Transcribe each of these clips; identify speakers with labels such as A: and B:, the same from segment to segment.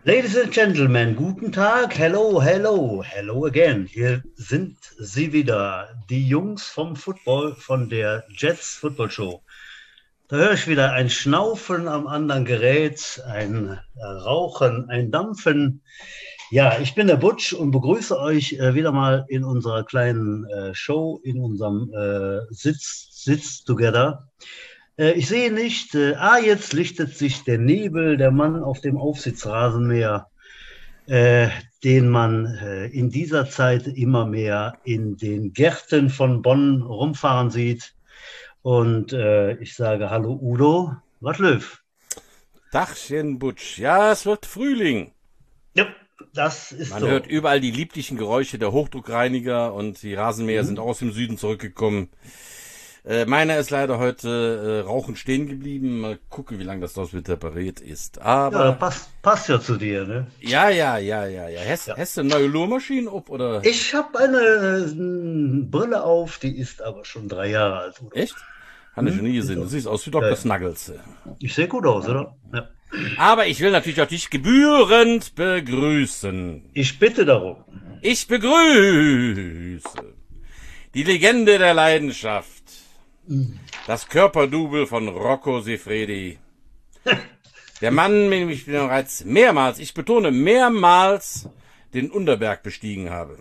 A: Ladies and Gentlemen, guten Tag, hello, hello, hello again. Hier sind sie wieder, die Jungs vom Football, von der Jets Football Show. Da höre ich wieder ein Schnaufen am anderen Gerät, ein Rauchen, ein Dampfen. Ja, ich bin der Butch und begrüße euch wieder mal in unserer kleinen Show, in unserem Sitz Together. Ich sehe nicht, jetzt lichtet sich der Nebel, der Mann auf dem Aufsitzrasenmäher, den man in dieser Zeit immer mehr in den Gärten von Bonn rumfahren sieht. Und ich sage Hallo Udo, was löw?
B: Dachchen Butsch, ja, es wird Frühling.
A: Ja, das ist
B: Man
A: so.
B: hört überall die lieblichen Geräusche der Hochdruckreiniger und die Rasenmäher sind auch aus dem Süden zurückgekommen. Meiner ist leider heute rauchend stehen geblieben. Mal gucken, wie lange das noch mit repariert ist. Aber
A: Ja, passt ja zu dir, ne?
B: ja. Hast du eine neue Lurmaschine ob oder?
A: Ich habe eine Brille auf, die ist aber schon 3 Jahre alt, Udo.
B: Echt? Habe ich schon nie gesehen. Du siehst aus wie Dr. Snuggles.
A: Ich sehe gut aus, oder? Ja.
B: Aber ich will natürlich auch dich gebührend begrüßen.
A: Ich bitte darum.
B: Ich begrüße die Legende der Leidenschaft. Das Körperdouble von Rocco Siffredi. Der Mann, mit dem ich bereits mehrmals, ich betone mehrmals, den Unterberg bestiegen habe.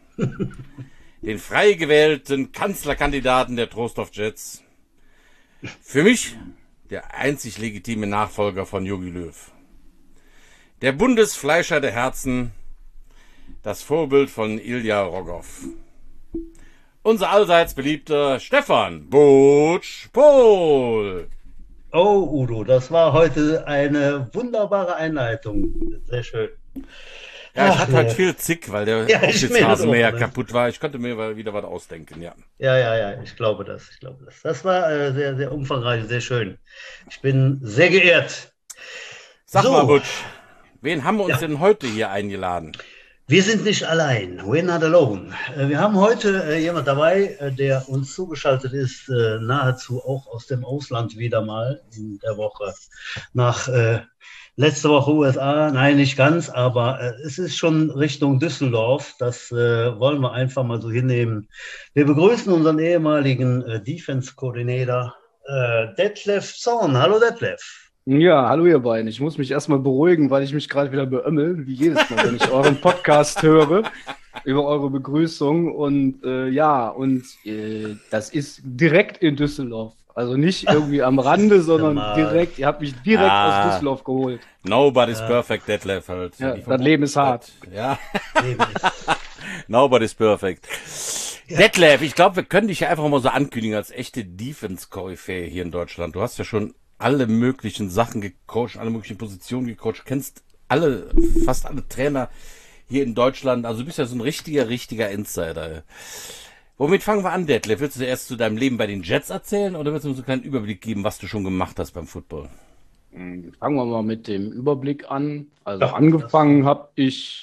B: Den frei gewählten Kanzlerkandidaten der Trostorf Jets. Für mich der einzig legitime Nachfolger von Jogi Löw. Der Bundesfleischer der Herzen, das Vorbild von Ilja Rogoff. Unser allseits beliebter Stefan Butch Pohl.
A: Oh, Udo, das war heute eine wunderbare Einleitung. Sehr schön.
B: Ja, ich hatte halt viel Zick, weil der
A: Aufsitzrasenmäher
B: kaputt war. Ich konnte mir wieder was ausdenken, ja.
A: Ja, ich glaube das. Das war sehr, sehr umfangreich, sehr schön. Ich bin sehr geehrt.
B: Sag
A: So.
B: mal, Butch, wen haben wir uns denn heute hier eingeladen?
A: Wir sind nicht allein. We're not alone. Wir haben heute jemand dabei, der uns zugeschaltet ist, nahezu auch aus dem Ausland wieder mal in der Woche. Nach letzte Woche USA, nein, nicht ganz, aber es ist schon Richtung Düsseldorf. Das wollen wir einfach mal so hinnehmen. Wir begrüßen unseren ehemaligen Defense Coordinator Detlef Zorn. Hallo Detlef.
C: Ja, hallo ihr beiden. Ich muss mich erstmal beruhigen, weil ich mich gerade wieder beömmel, wie jedes Mal, wenn ich euren Podcast höre, über eure Begrüßung. Und das ist direkt in Düsseldorf. Also nicht irgendwie am Rande, sondern direkt. Ihr habt mich direkt aus Düsseldorf geholt.
B: Nobody's perfect, Detlef halt.
C: Ja, das Leben ist hart.
B: Ja. Nobody's perfect. Ja. Detlef, ich glaube, wir können dich ja einfach mal so ankündigen als echte Defense-Koryphäe hier in Deutschland. Du hast ja schon alle möglichen Sachen gecoacht, alle möglichen Positionen gecoacht, kennst fast alle Trainer hier in Deutschland, also du bist ja so ein richtiger Insider. Womit fangen wir an, Detlef? Willst du erst zu deinem Leben bei den Jets erzählen oder willst du uns so einen kleinen Überblick geben, was du schon gemacht hast beim Football?
C: Fangen wir mal mit dem Überblick an. Also angefangen habe ich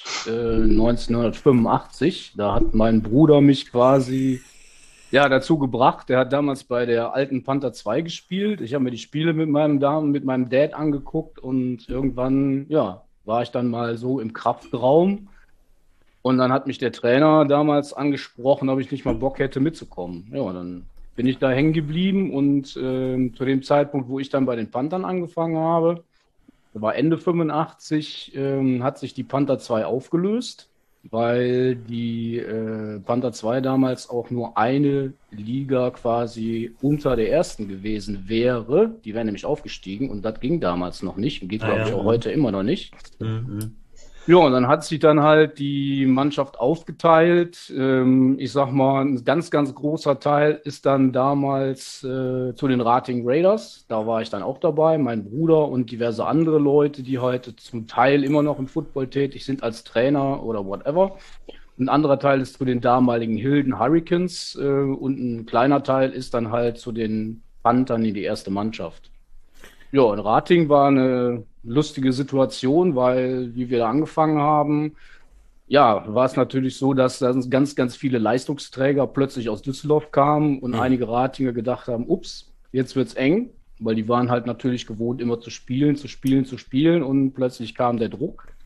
C: 1985, da hat mein Bruder mich quasi dazu gebracht. Der hat damals bei der alten Panther 2 gespielt. Ich habe mir die Spiele mit meinem Dad angeguckt und irgendwann, war ich dann mal so im Kraftraum. Und dann hat mich der Trainer damals angesprochen, ob ich nicht mal Bock hätte mitzukommen. Ja, dann bin ich da hängen geblieben und zu dem Zeitpunkt, wo ich dann bei den Panthern angefangen habe, das war Ende 85, hat sich die Panther 2 aufgelöst, weil die Panther 2 damals auch nur eine Liga quasi unter der ersten gewesen wäre. Die wäre nämlich aufgestiegen und das ging damals noch nicht und geht, glaube ich, auch heute immer noch nicht. Mhm. Ja, und dann hat sich dann halt die Mannschaft aufgeteilt. Ich sag mal, ein ganz großer Teil ist dann damals zu den Rating Raiders. Da war ich dann auch dabei, mein Bruder und diverse andere Leute, die heute zum Teil immer noch im Football tätig sind als Trainer oder whatever. Ein anderer Teil ist zu den damaligen Hilden Hurricanes und ein kleiner Teil ist dann halt zu den Panthern in die erste Mannschaft. Ja, und Rating war eine lustige Situation, weil, wie wir da angefangen haben, war es natürlich so, dass dann ganz viele Leistungsträger plötzlich aus Düsseldorf kamen und einige Ratinger gedacht haben, ups, jetzt wird's eng, weil die waren halt natürlich gewohnt, immer zu spielen und plötzlich kam der Druck.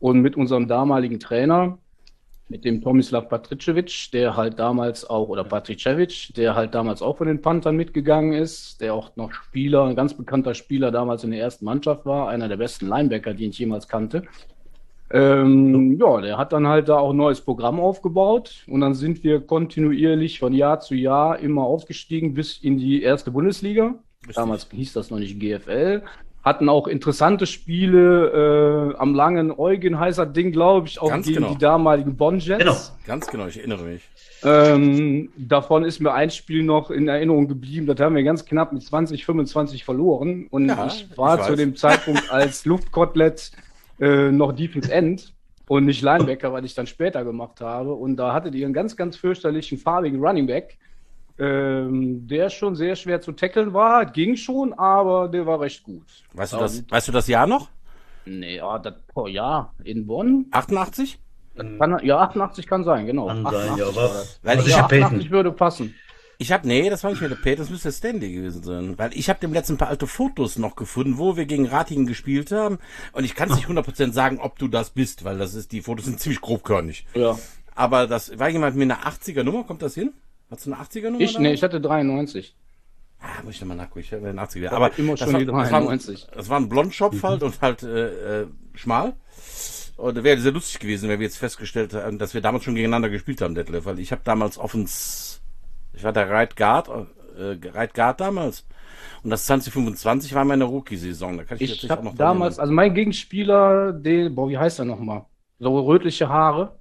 C: Und mit unserem damaligen Trainer, mit dem Tomislav Patricevic, der halt damals auch, oder Patricevic, der halt damals auch von den Panthern mitgegangen ist, der auch noch Spieler, ein ganz bekannter Spieler damals in der ersten Mannschaft war, einer der besten Linebacker, die ich jemals kannte. Ja, der hat dann halt da auch ein neues Programm aufgebaut und dann sind wir kontinuierlich von Jahr zu Jahr immer aufgestiegen bis in die erste Bundesliga.
B: Richtig.
C: Damals hieß das noch nicht GFL. Hatten auch interessante Spiele am Langen Eugen heißt das Ding, glaube ich, auch
B: Ganz
C: gegen
B: genau.
C: die damaligen Bonn Jets.
A: Genau.
B: Ganz genau, ich erinnere mich.
C: Davon ist mir ein Spiel noch in Erinnerung geblieben. Das haben wir ganz knapp mit 20-25 verloren. Und
B: Ja,
C: ich war
B: ich
C: zu
B: weiß.
C: dem Zeitpunkt als Luftkotelett noch Defense End und nicht Linebacker, was ich dann später gemacht habe. Und da hattet ihr einen ganz, ganz fürchterlichen farbigen Running Back, der schon sehr schwer zu tackeln war. Ging schon, aber der war recht gut.
B: Weißt du das Jahr noch?
C: Nee, ja, in Bonn.
B: 88?
C: Ja, 88 kann sein, genau.
A: Kann sein,
C: 88
A: ja,
C: war
A: aber
C: das.
B: Weil
A: was
B: ich
A: ist
B: hab
A: ja
C: 88
A: Peyton?
C: würde passen.
B: Nee, das war nicht mehr der Peter, das müsste der Stanley gewesen sein. Weil ich habe dem letzten ein paar alte Fotos noch gefunden, wo wir gegen Ratingen gespielt haben. Und ich kann es nicht 100% sagen, ob du das bist, weil die Fotos sind ziemlich grobkörnig.
C: Ja.
B: Aber das war jemand mit einer 80er Nummer, kommt das hin? Hast du eine 80er Nummer?
C: Ich hatte 93.
B: Muss ich nochmal nachgucken, ich hatte eine 80er. Aber
C: immer schon die 93.
B: Das war ein Blondschopf halt und halt schmal. Und wäre sehr lustig gewesen, wenn wir jetzt festgestellt haben, dass wir damals schon gegeneinander gespielt haben, Detlef. Weil ich habe damals ich war der Right Guard damals. Und das 2025 war meine Rookie-Saison. Da kann ich
C: Ich
B: jetzt auch
C: habe
B: noch
C: damals, also mein Gegenspieler, wie heißt er nochmal? So rötliche Haare.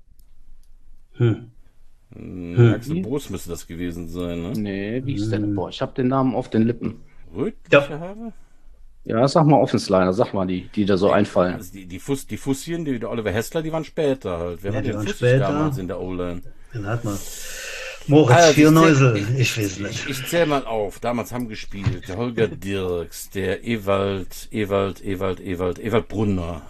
B: Axel Bruce müsste das gewesen sein, ne?
C: Nee, wie hieß der denn? Ich habe den Namen auf den Lippen.
B: Rötliche
A: Ja.
B: Haare?
C: Ja, sag mal Offensliner, sag mal die da so einfallen.
B: Also die Fusschen, der Oliver Hessler, die waren später halt. Wer
A: Ja,
B: war
A: die
B: denn
A: waren
B: Fussig
A: später.
B: damals in der O-Line?
A: Den hat man. Moritz
B: Also,
A: Vierneusel, ich weiß nicht.
B: Ich zähle mal auf. Damals haben gespielt der Holger Dirks, der Ewald Brunner.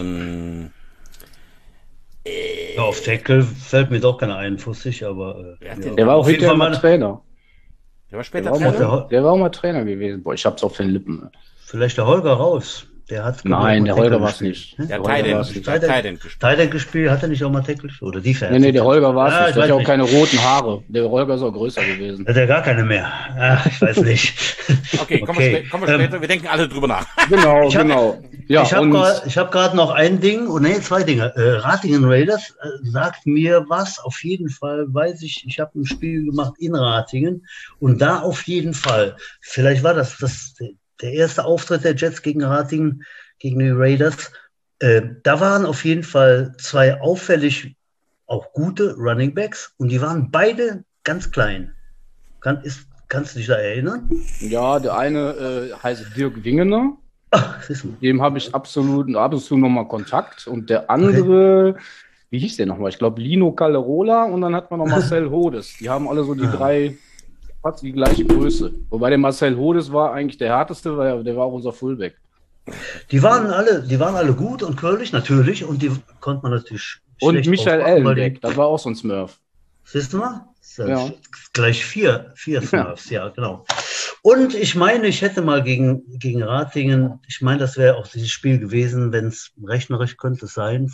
A: Ja, auf Tackle fällt mir doch keiner ein, Fussig, aber
B: Wer hat
A: ja.
B: den-
C: Der war auch
A: Auf jeden
C: hinterher
A: Fall
C: mal
A: mal-
C: Trainer.
B: Der war
C: Der
B: später
C: war,
B: Trainer.
C: mal, der war auch mal Trainer gewesen. Boah, ich hab's auf den Lippen.
A: vielleicht der Holger raus. Der hat
C: Nein, der
A: Tackle
C: Holger war's
A: gespielt,
C: nicht.
A: ne?
B: Der
C: Holger
B: Titan
C: war's nicht.
B: gespielt.
A: Titan gespielt, hat er nicht auch mal Tackle gespielt? Oder Defense?
C: Nee, der Holger war's
A: Ja,
C: nicht.
A: ich
C: Der hat
A: weiß
C: ja auch
A: nicht.
C: keine roten Haare. Der Holger ist auch größer gewesen.
A: Hat er gar keine mehr? Ach, ich weiß nicht.
B: Okay, kommen wir später. Wir denken alle drüber nach.
C: Genau,
A: Ich hab-
C: genau. Ja,
A: ich habe gerade noch ein Ding, zwei Dinge. Ratingen Raiders sagt mir was, auf jeden Fall weiß ich habe ein Spiel gemacht in Ratingen und da auf jeden Fall, vielleicht war das der erste Auftritt der Jets gegen Ratingen, gegen die Raiders, da waren auf jeden Fall zwei auffällig auch gute Running Backs und die waren beide ganz klein. Kannst du dich da erinnern?
C: ja, der eine heißt Dirk Wingener.
A: Ach, siehst du.
C: Dem habe ich absolut ab und zu nochmal Kontakt. Und der andere, wie hieß der nochmal? Ich glaube Lino Calderola und dann hat man noch Marcel Hodes. Die haben alle so die drei, fast die gleiche Größe. Wobei der Marcel Hodes war eigentlich der härteste, weil der war auch unser Fullback.
A: Die waren alle gut und curlig, natürlich, und die konnte man natürlich
C: Und
A: schlecht
C: Michael
A: aufmachen, weil
C: Ellenbeck, das war auch so ein Smurf.
A: Siehst du mal?
C: Ja.
A: Gleich vier Smurfs, ja, genau. Und ich meine, ich hätte mal gegen Ratingen, ich meine, das wäre auch dieses Spiel gewesen, wenn es rechnerisch könnte es sein,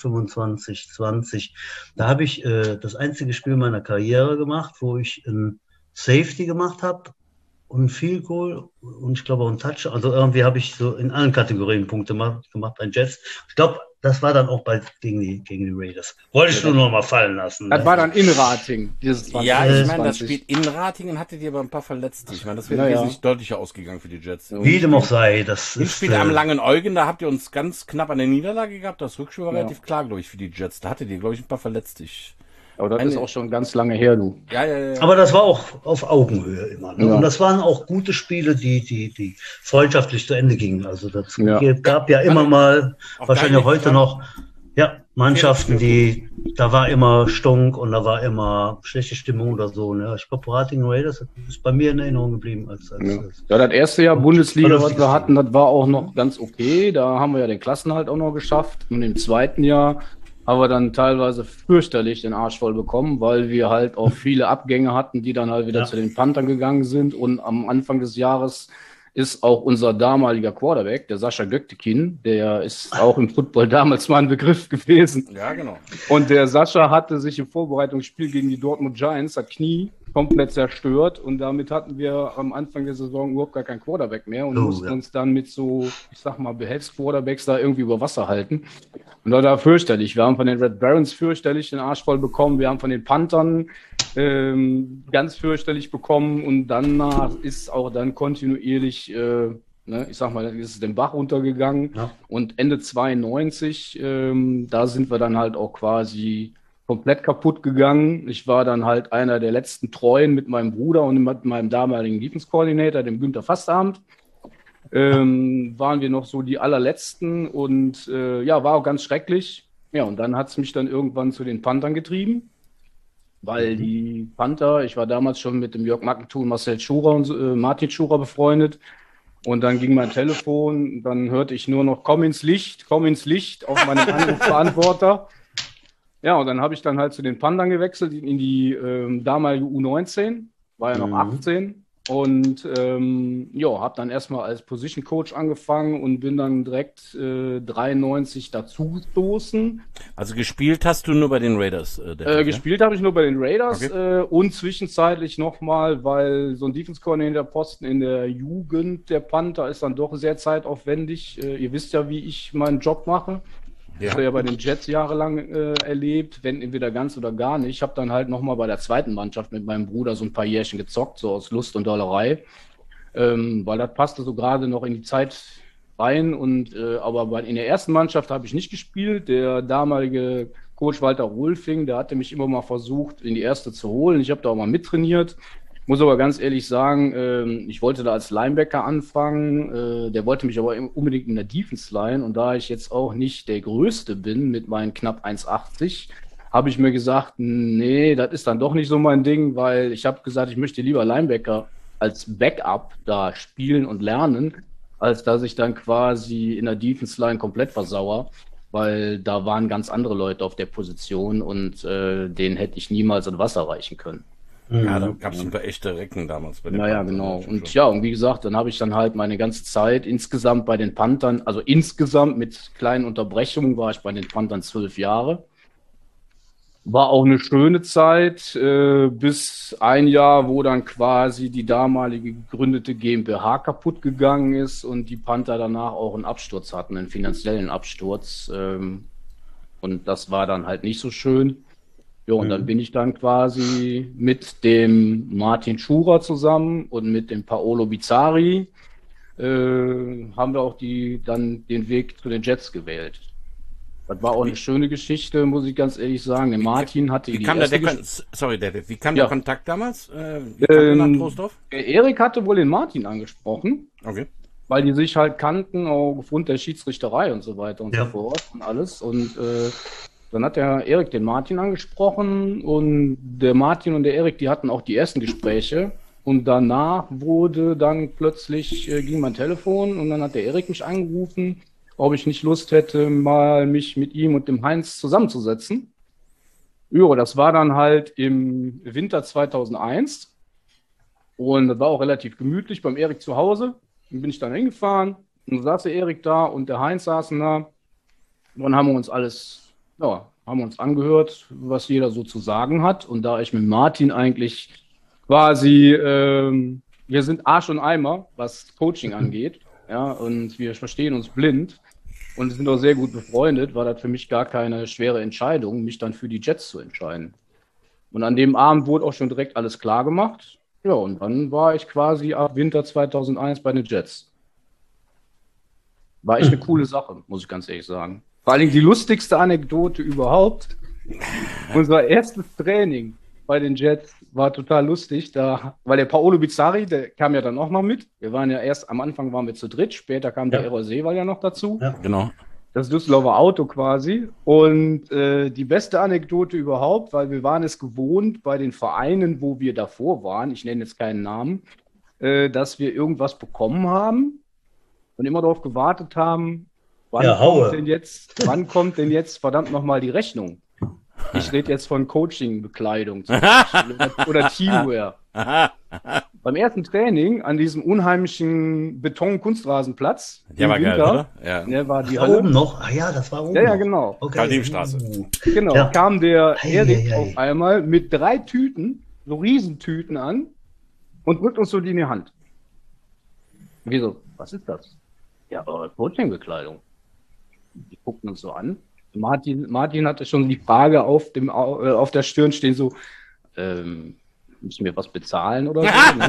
A: 25-20. Da habe ich das einzige Spiel meiner Karriere gemacht, wo ich ein Safety gemacht habe und ein Field Goal und ich glaube auch ein Touch. Also irgendwie habe ich so in allen Kategorien Punkte gemacht bei Jets. Ich glaube, das war dann auch bald gegen die Raiders. Wollte ich nur noch mal fallen lassen.
C: Das
A: ne?
C: war dann in Rating, dieses 20.
B: Ja, ich meine, das
C: 20.
B: Spiel in Ratingen hattet ihr aber ein paar Verletzte. Ich meine, das wäre
C: Ja, ja.
B: wesentlich deutlicher ausgegangen für die Jets.
A: Wie dem auch sei, das
B: Im
A: ist
B: Spiel am Langen Eugen, da habt ihr uns ganz knapp an der Niederlage gehabt. Das Rückspiel war relativ klar, glaube ich, für die Jets. Da hattet ihr, glaube ich, ein paar Verletzte.
C: Aber das ist auch schon ganz lange her, du.
B: Ja.
A: Aber das war auch auf Augenhöhe immer. Ne?
C: Ja.
A: Und das waren auch gute Spiele, die freundschaftlich zu Ende gingen. Also das
C: Ja.
A: gab ja immer mal,
B: Auch
A: wahrscheinlich
B: geile
A: heute
B: Fun-
A: noch, ja, Mannschaften, da war immer Stunk und da war immer schlechte Stimmung oder so. Ne? Ich glaube, Ratingen Raiders ist bei mir in Erinnerung geblieben. Als
C: Ja, das erste Jahr Bundesliga, was
A: lustiges
C: wir hatten, das war auch noch ganz okay. Da haben wir ja den Klassenhalt auch noch geschafft. Und im zweiten Jahr haben wir dann teilweise fürchterlich den Arsch voll bekommen, weil wir halt auch viele Abgänge hatten, die dann halt wieder
A: Ja.
C: zu den Panthern gegangen sind. Und am Anfang des Jahres ist auch unser damaliger Quarterback, der Sascha Göktekin. Der ist auch im Football damals mal ein Begriff gewesen.
B: Ja, genau.
C: Und der Sascha hatte sich im Vorbereitungsspiel gegen die Dortmund Giants das Knie komplett zerstört. Und damit hatten wir am Anfang der Saison überhaupt gar keinen Quarterback mehr und mussten uns dann mit so, ich sag mal, Behelfs-Quarterbacks da irgendwie über Wasser halten. Und das war fürchterlich. Wir haben von den Red Barons fürchterlich den Arsch voll bekommen. Wir haben von den Panthern ganz fürchterlich bekommen. Und danach ist auch dann kontinuierlich, ich sag mal, ist es den Bach runtergegangen. Ja. Und Ende 92, da sind wir dann halt auch quasi komplett kaputt gegangen. Ich war dann halt einer der letzten Treuen mit meinem Bruder und mit meinem damaligen Defense-Coordinator, dem Günther Fastabend. Waren wir noch so die allerletzten und war auch ganz schrecklich. Ja, und dann hat es mich dann irgendwann zu den Panthern getrieben, weil die Panther, ich war damals schon mit dem Jörg Mackenthun, Marcel Schurer und Martin Schurer befreundet. Und dann ging mein Telefon, dann hörte ich nur noch komm ins Licht auf meinem Anrufbeantworter. Ja, und dann habe ich dann halt zu den Panthern gewechselt in die damalige U19, war ja noch 18 und habe dann erstmal als Position Coach angefangen und bin dann direkt 93 dazugestoßen.
B: Also gespielt hast du nur bei den Raiders?
C: Gespielt habe ich nur bei den Raiders, okay. Und zwischenzeitlich nochmal, weil so ein Defense Coordinator Posten in der Jugend der Panther ist dann doch sehr zeitaufwendig. Ihr wisst ja, wie ich meinen Job mache. Ich habe ja bei den Jets jahrelang erlebt, wenn entweder ganz oder gar nicht. Ich habe dann halt nochmal bei der zweiten Mannschaft mit meinem Bruder so ein paar Jährchen gezockt, so aus Lust und Dollerei, weil das passte so gerade noch in die Zeit rein. Und aber in der ersten Mannschaft habe ich nicht gespielt. Der damalige Coach Walter Rolfing, der hatte mich immer mal versucht, in die erste zu holen. Ich habe da auch mal mittrainiert. Muss aber ganz ehrlich sagen, ich wollte da als Linebacker anfangen, der wollte mich aber unbedingt in der Defense-Line und da ich jetzt auch nicht der Größte bin mit meinen knapp 1,80, habe ich mir gesagt, nee, das ist dann doch nicht so mein Ding, weil ich habe gesagt, ich möchte lieber Linebacker als Backup da spielen und lernen, als dass ich dann quasi in der Defense-Line komplett versauere, weil da waren ganz andere Leute auf der Position und denen hätte ich niemals an Wasser reichen können.
B: Ja, da gab es ein paar echte Recken damals bei den
C: Panthern. Genau. Und ja, und wie gesagt, dann habe ich dann halt meine ganze Zeit insgesamt bei den Panthern, also insgesamt mit kleinen Unterbrechungen war ich bei den Panthern 12 Jahre. War auch eine schöne Zeit, bis ein Jahr, wo dann quasi die damalige gegründete GmbH kaputt gegangen ist und die Panther danach auch einen Absturz hatten, einen finanziellen Absturz. Und das war dann halt nicht so schön. Ja, und dann bin ich dann quasi mit dem Martin Schurer zusammen und mit dem Paolo Bizzarri haben wir auch dann den Weg zu den Jets gewählt. Das war auch eine schöne Geschichte, muss ich ganz ehrlich sagen. Der Martin hatte
B: wie kam der Kontakt damals? Wie kam der nach Troisdorf?
C: Erik hatte wohl den Martin angesprochen.
B: Okay.
C: Weil die sich halt kannten, auch aufgrund der Schiedsrichterei und so weiter und so fort und alles. Und dann hat der Erik den Martin angesprochen und der Martin und der Erik, die hatten auch die ersten Gespräche und danach wurde dann plötzlich, ging mein Telefon und dann hat der Erik mich angerufen, ob ich nicht Lust hätte, mal mich mit ihm und dem Heinz zusammenzusetzen. Ja, das war dann halt im Winter 2001 und das war auch relativ gemütlich beim Erik zu Hause. Dann bin ich dann hingefahren und dann saß der Erik da und der Heinz saßen da und dann haben wir uns haben uns angehört, was jeder so zu sagen hat. Und da ich mit Martin eigentlich quasi, wir sind Arsch und Eimer, was Coaching angeht, ja, und wir verstehen uns blind und sind auch sehr gut befreundet, war das für mich gar keine schwere Entscheidung, mich dann für die Jets zu entscheiden. Und an dem Abend wurde auch schon direkt alles klar gemacht. Ja, und dann war ich quasi ab Winter 2001 bei den Jets. War echt eine coole Sache, muss ich ganz ehrlich sagen. Vor allem die lustigste Anekdote überhaupt. Unser erstes Training bei den Jets war total lustig, weil der Paolo Bizzarri, der kam ja dann auch mal mit. Wir waren ja erst, am Anfang waren wir zu dritt, später kam der Errol Seewald ja noch dazu.
B: Ja, genau.
C: Das Düsseldorfer Auto quasi. Und die beste Anekdote überhaupt, weil wir waren es gewohnt bei den Vereinen, wo wir davor waren, ich nenne jetzt keinen Namen, dass wir irgendwas bekommen haben und immer darauf gewartet haben, wann kommt denn jetzt verdammt nochmal die Rechnung? Ich rede jetzt von Coaching-Bekleidung zum Beispiel oder Teamwear. Beim ersten Training an diesem unheimlichen Beton-Kunstrasenplatz
B: Der
C: im
B: war geil,
C: Winter,
B: oder? Ja.
C: der war
A: Das
C: die
A: war
C: Hölle.
A: oben noch. Ah ja, das war oben
C: Ja,
A: noch.
C: genau.
A: Okay.
B: Karl-Lieb-Straße.
C: Genau,
A: Ja.
C: kam der
A: Ei,
C: Erik
A: ei, ei.
C: auf einmal mit 3 Tüten, so Riesentüten an und drückt uns so die in die Hand. Wir so, was ist das? Ja, eure Coaching-Bekleidung. Die guckten uns so an. Martin hatte schon die Frage auf der Stirn stehen, so, müssen wir was bezahlen oder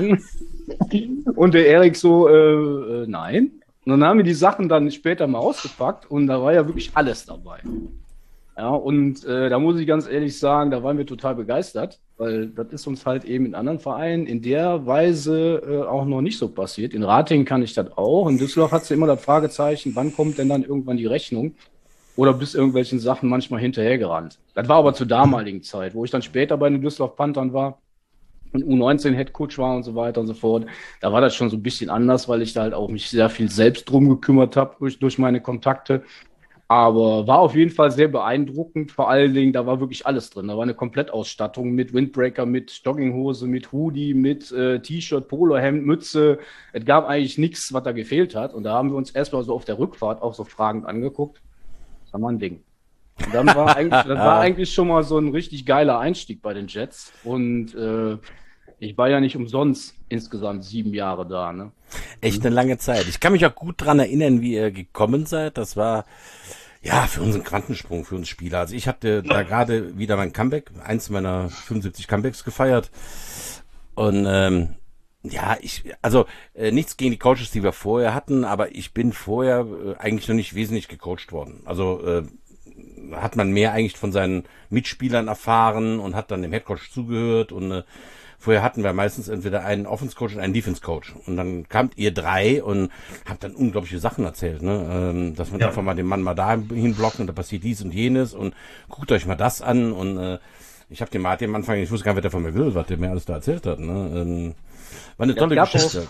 C: so? Und der Erik so, nein. Und dann haben wir die Sachen dann später mal ausgepackt und da war ja wirklich alles dabei. Ja, und da muss ich ganz ehrlich sagen, da waren wir total begeistert, weil das ist uns halt eben in anderen Vereinen in der Weise auch noch nicht so passiert. In Ratingen kann ich das auch. In Düsseldorf hat es ja immer das Fragezeichen, wann kommt denn dann irgendwann die Rechnung? Oder bis irgendwelchen Sachen manchmal hinterhergerannt. Das war aber zur damaligen Zeit, wo ich dann später bei den Düsseldorf Panthern war und U19-Headcoach war und so weiter und so fort. Da war das schon so ein bisschen anders, weil ich da halt auch mich sehr viel selbst drum gekümmert habe durch meine Kontakte. Aber war auf jeden Fall sehr beeindruckend. Vor allen Dingen, da war wirklich alles drin. Da war eine Komplettausstattung mit Windbreaker, mit Jogginghose, mit Hoodie, mit T-Shirt, Polohemd, Mütze. Es gab eigentlich nichts, was da gefehlt hat. Und da haben wir uns erstmal so auf der Rückfahrt auch so fragend angeguckt. Das war mal ein Ding. Und dann war eigentlich, das war eigentlich schon mal so ein richtig geiler Einstieg bei den Jets. Und ich war ja nicht umsonst insgesamt 7 Jahre da. Ne?
B: Echt eine lange Zeit. Ich kann mich auch gut dran erinnern, wie ihr gekommen seid. Das war ja für uns ein Quantensprung, für uns Spieler. Also ich hatte da gerade wieder mein Comeback, eins meiner 75 Comebacks gefeiert. Und ja, nichts gegen die Coaches, die wir vorher hatten, aber ich bin vorher eigentlich noch nicht wesentlich gecoacht worden. Also hat man mehr eigentlich von seinen Mitspielern erfahren und hat dann dem Headcoach zugehört und vorher hatten wir meistens entweder einen Offense-Coach und einen Defense-Coach. Und dann kamt ihr 3 und habt dann unglaubliche Sachen erzählt, ne? Dass man einfach mal den Mann mal da hinblockt und da passiert dies und jenes und guckt euch mal das an. Und ich habe dem Martin am Anfang, ich wusste gar nicht, was der von mir will, was der mir alles da erzählt hat. Ne? War eine tolle Geschichte.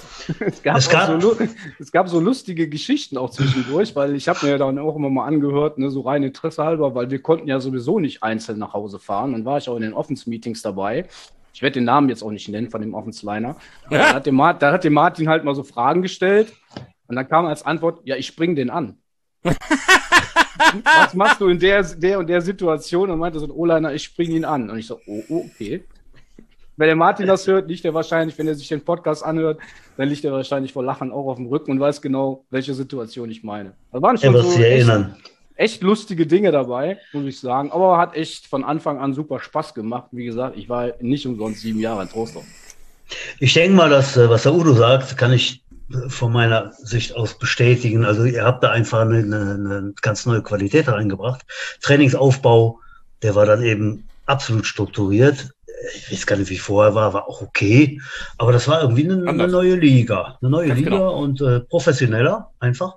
C: Es gab so lustige Geschichten auch zwischendurch, weil ich habe mir dann auch immer mal angehört, ne, so rein Interesse halber, weil wir konnten ja sowieso nicht einzeln nach Hause fahren. Dann war ich auch in den Offense-Meetings dabei. Ich werde den Namen jetzt auch nicht nennen von dem Offense-Liner. Da hat der Martin halt mal so Fragen gestellt und dann kam als Antwort, ja, ich spring den an. Was machst du in der und der Situation? Und meinte so ein O-Liner, ich spring ihn an. Und ich so, okay. Wenn der Martin das hört, liegt er wahrscheinlich, wenn er sich den Podcast anhört, dann liegt er wahrscheinlich vor Lachen auch auf dem Rücken und weiß genau, welche Situation ich meine. Da waren schon so echt lustige Dinge dabei, muss ich sagen. Aber hat echt von Anfang an super Spaß gemacht. Wie gesagt, ich war nicht umsonst 7 Jahre in Troisdorf.
A: Ich denke mal, dass, was der Udo sagt, kann ich von meiner Sicht aus bestätigen. Also ihr habt da einfach eine ganz neue Qualität reingebracht. Trainingsaufbau, der war dann eben absolut strukturiert. Ich weiß gar nicht, wie es vorher war auch okay. Aber das war irgendwie eine neue Liga. Eine neue Liga genau. Und professioneller einfach.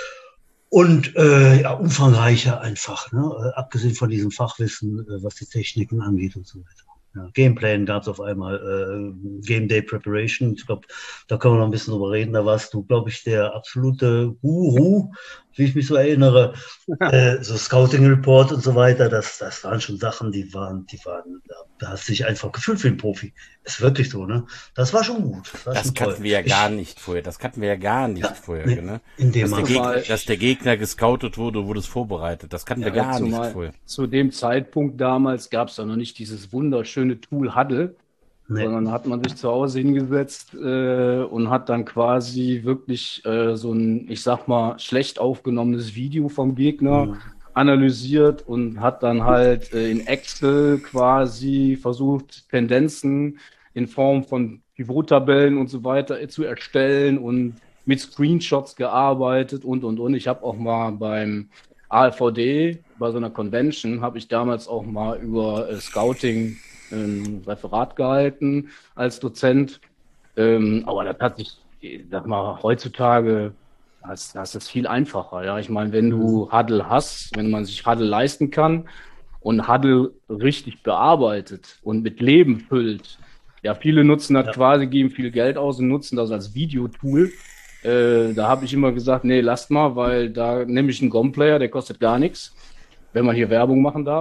A: Und umfangreicher einfach, ne? Abgesehen von diesem Fachwissen, was die Techniken angeht und so weiter. Ja, Gameplan gab es auf einmal, Game Day Preparation. Ich glaube, da können wir noch ein bisschen drüber reden. Da warst du, glaube ich, der absolute Guru, wie ich mich so erinnere. So Scouting Report und so weiter, das waren schon Sachen, die waren, da hast du dich einfach gefühlt wie ein Profi. Ist wirklich so, ne? Das war schon gut.
B: Das kannten wir ja gar nicht vorher.
A: Nee,
B: ne? Dass der Gegner gescoutet wurde es vorbereitet. Das kannten wir gar nicht vorher.
C: Zu dem Zeitpunkt damals gab es da noch nicht dieses wunderschöne Tool Huddle, sondern hat man sich zu Hause hingesetzt und hat dann quasi wirklich so ein, ich sag mal, schlecht aufgenommenes Video vom Gegner analysiert und hat dann halt in Excel quasi versucht, Tendenzen in Form von Pivot-Tabellen und so weiter zu erstellen und mit Screenshots gearbeitet und. Ich habe auch mal beim ALVD, bei so einer Convention, habe ich damals auch mal über Scouting ein Referat gehalten als Dozent. Aber das hat sich, sag mal, heutzutage, das ist viel einfacher. Ja, ich meine, wenn du Huddle hast, wenn man sich Huddle leisten kann und Huddle richtig bearbeitet und mit Leben füllt, ja, viele nutzen das quasi, geben viel Geld aus und nutzen das als Videotool. Da habe ich immer gesagt, nee, lasst mal, weil da nehme ich einen GOM-Player, der kostet gar nichts, wenn man hier Werbung machen darf.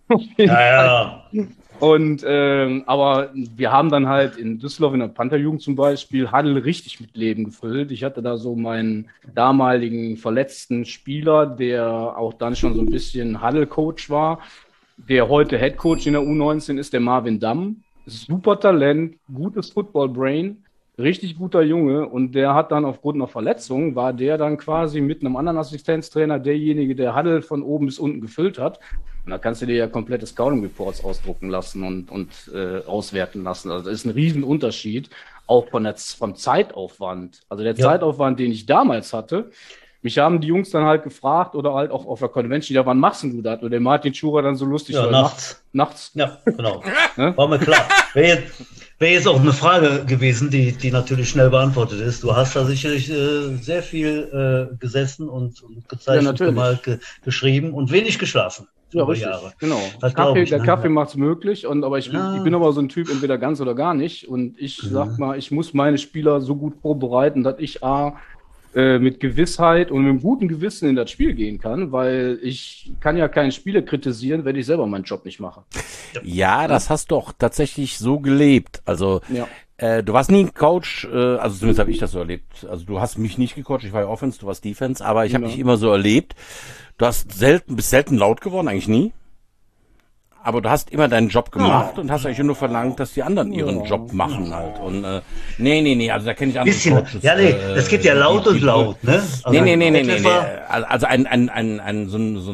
A: Ja.
C: Und aber wir haben dann halt in Düsseldorf in der Pantherjugend zum Beispiel Huddle richtig mit Leben gefüllt. Ich hatte da so meinen damaligen verletzten Spieler, der auch dann schon so ein bisschen Huddle-Coach war, der heute Headcoach in der U19 ist, der Marvin Damm. Super Talent, gutes Football-Brain, richtig guter Junge. Und der hat dann aufgrund einer Verletzung, war der dann quasi mit einem anderen Assistenztrainer derjenige, der Huddle von oben bis unten gefüllt hat. Und da kannst du dir ja komplette Scouting-Reports ausdrucken lassen und auswerten lassen. Also das ist ein Riesenunterschied, auch vom Zeitaufwand. Also der Zeitaufwand, den ich damals hatte, mich haben die Jungs dann halt gefragt oder halt auch auf der Convention, ja, wann machst du das? Und der Martin Schurer dann so lustig.
A: Ja, nachts.
C: Nachts.
A: Ja, genau. War mir klar. Wäre jetzt auch eine Frage gewesen, die natürlich schnell beantwortet ist. Du hast da sicherlich sehr viel gesessen und gezeichnet, gemalt, geschrieben und wenig geschlafen.
C: Ja, richtig. Jahre. Genau. Der Kaffee macht es möglich, aber ich bin aber so ein Typ, entweder ganz oder gar nicht. Und ich sag mal, ich muss meine Spieler so gut vorbereiten, dass ich mit Gewissheit und mit einem guten Gewissen in das Spiel gehen kann, weil ich kann ja keinen Spieler kritisieren, wenn ich selber meinen Job nicht mache.
B: Ja, das hast du auch tatsächlich so gelebt. Also du warst nie ein Coach, also zumindest habe ich das so erlebt. Also du hast mich nicht gecoacht, ich war ja Offense, du warst Defense, aber ich habe dich immer so erlebt. Du bist selten laut geworden, eigentlich nie. Aber du hast immer deinen Job gemacht und hast eigentlich nur verlangt, dass die anderen ihren Job machen halt. Und nee, also da kenne ich andere Coaches.
A: Ja, das geht ja laut und laut, ne?
B: Also nee. Also so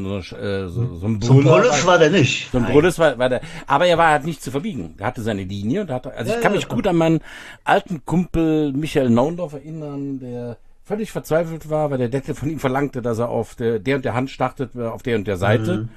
B: ein
A: Brulles war der nicht.
B: So ein Brulles war der, aber er war halt nicht zu verbiegen. Er hatte seine Linie und ich kann mich gut an meinen alten Kumpel Michael Naundorf erinnern, der völlig verzweifelt war, weil der Detlef von ihm verlangte, dass er auf der und der Hand startet, auf der und der Seite.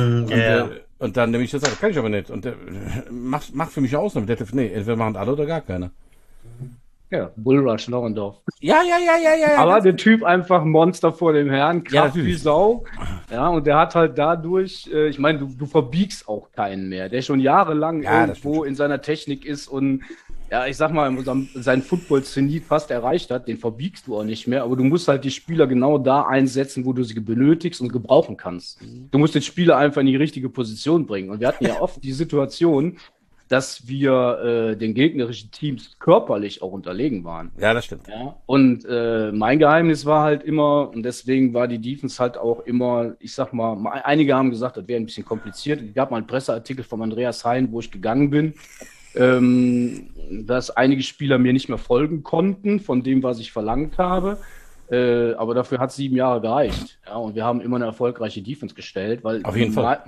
B: Und dann nämlich das kann ich aber nicht. Und mach für mich eine Ausnahme. Detlef, nee, entweder machen alle oder gar keiner.
C: Ja, Bullrush Naundorf.
B: Ja.
C: Aber der Typ einfach Monster vor dem Herrn, Kraft wie Sau. Ja, und der hat halt dadurch, ich meine, du verbiegst auch keinen mehr, der schon jahrelang irgendwo in seiner Technik ist und ja, ich sag mal, sein Football-Zenit fast erreicht hat, den verbiegst du auch nicht mehr, aber du musst halt die Spieler genau da einsetzen, wo du sie benötigst und gebrauchen kannst. Du musst den Spieler einfach in die richtige Position bringen. Und wir hatten ja oft die Situation, dass wir den gegnerischen Teams körperlich auch unterlegen waren.
B: Ja, das stimmt.
C: Ja? Und mein Geheimnis war halt immer, und deswegen war die Defense halt auch immer, ich sag mal, einige haben gesagt, das wäre ein bisschen kompliziert. Es gab mal einen Presseartikel von Andreas Hein, wo ich gegangen bin, dass einige Spieler mir nicht mehr folgen konnten von dem, was ich verlangt habe. Aber dafür hat es 7 Jahre gereicht. Ja, und wir haben immer eine erfolgreiche Defense gestellt, weil
B: auf jeden Fall.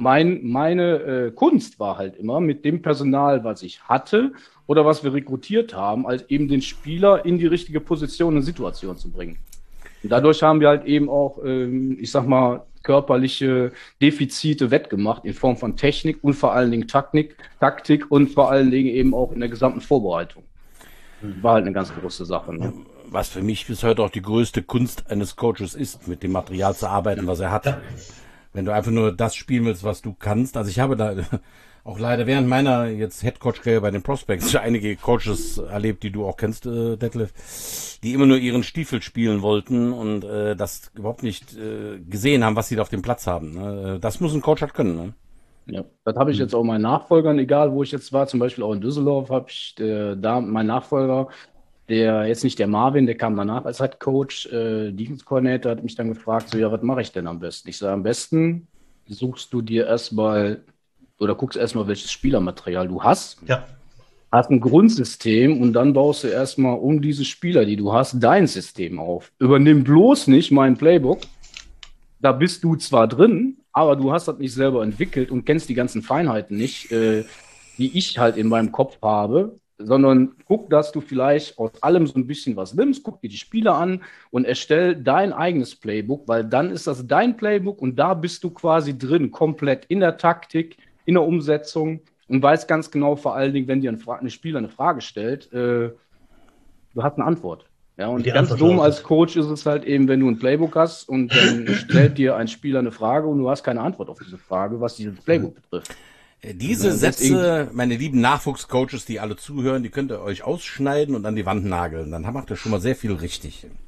C: Meine Kunst war halt immer, mit dem Personal, was ich hatte oder was wir rekrutiert haben, als eben den Spieler in die richtige Position und Situation zu bringen. Und dadurch haben wir halt eben auch, ich sag mal, körperliche Defizite wettgemacht in Form von Technik und vor allen Dingen Taktik und vor allen Dingen eben auch in der gesamten Vorbereitung. War halt eine ganz große Sache. Ne?
B: Was für mich bis heute auch die größte Kunst eines Coaches ist, mit dem Material zu arbeiten, was er hat. Ja. Wenn du einfach nur das spielen willst, was du kannst. Also ich habe da auch leider während meiner jetzt Headcoach-Karriere bei den Prospects einige Coaches erlebt, die du auch kennst, Detlef, die immer nur ihren Stiefel spielen wollten und das überhaupt nicht gesehen haben, was sie da auf dem Platz haben. Ne? Das muss ein Coach halt können. Ne?
C: Ja, das habe ich jetzt auch meinen Nachfolgern, egal wo ich jetzt war, zum Beispiel auch in Düsseldorf, habe ich mein Nachfolger, der jetzt nicht der Marvin, der kam danach als Head Coach, Defense Coordinator, hat mich dann gefragt, so ja, was mache ich denn am besten? Ich sage, am besten suchst du dir erstmal oder guckst erstmal, welches Spielermaterial du hast.
A: Ja.
C: Hast ein Grundsystem und dann baust du erstmal um diese Spieler, die du hast, dein System auf. Übernimm bloß nicht mein Playbook. Da bist du zwar drin, aber du hast das nicht selber entwickelt und kennst die ganzen Feinheiten nicht, die ich halt in meinem Kopf habe, sondern guck, dass du vielleicht aus allem so ein bisschen was nimmst, guck dir die Spieler an und erstell dein eigenes Playbook, weil dann ist das dein Playbook und da bist du quasi drin, komplett in der Taktik, in der Umsetzung und weißt ganz genau, vor allen Dingen, wenn dir ein Spieler eine Frage stellt, du hast eine Antwort. Ja, und ganz dumm als Coach ist es halt eben, wenn du ein Playbook hast und dann stellt dir ein Spieler eine Frage und du hast keine Antwort auf diese Frage, was dieses Playbook betrifft.
B: Diese Sätze, meine lieben Nachwuchscoaches, die alle zuhören, die könnt ihr euch ausschneiden und an die Wand nageln. Dann macht ihr schon mal sehr viel richtig.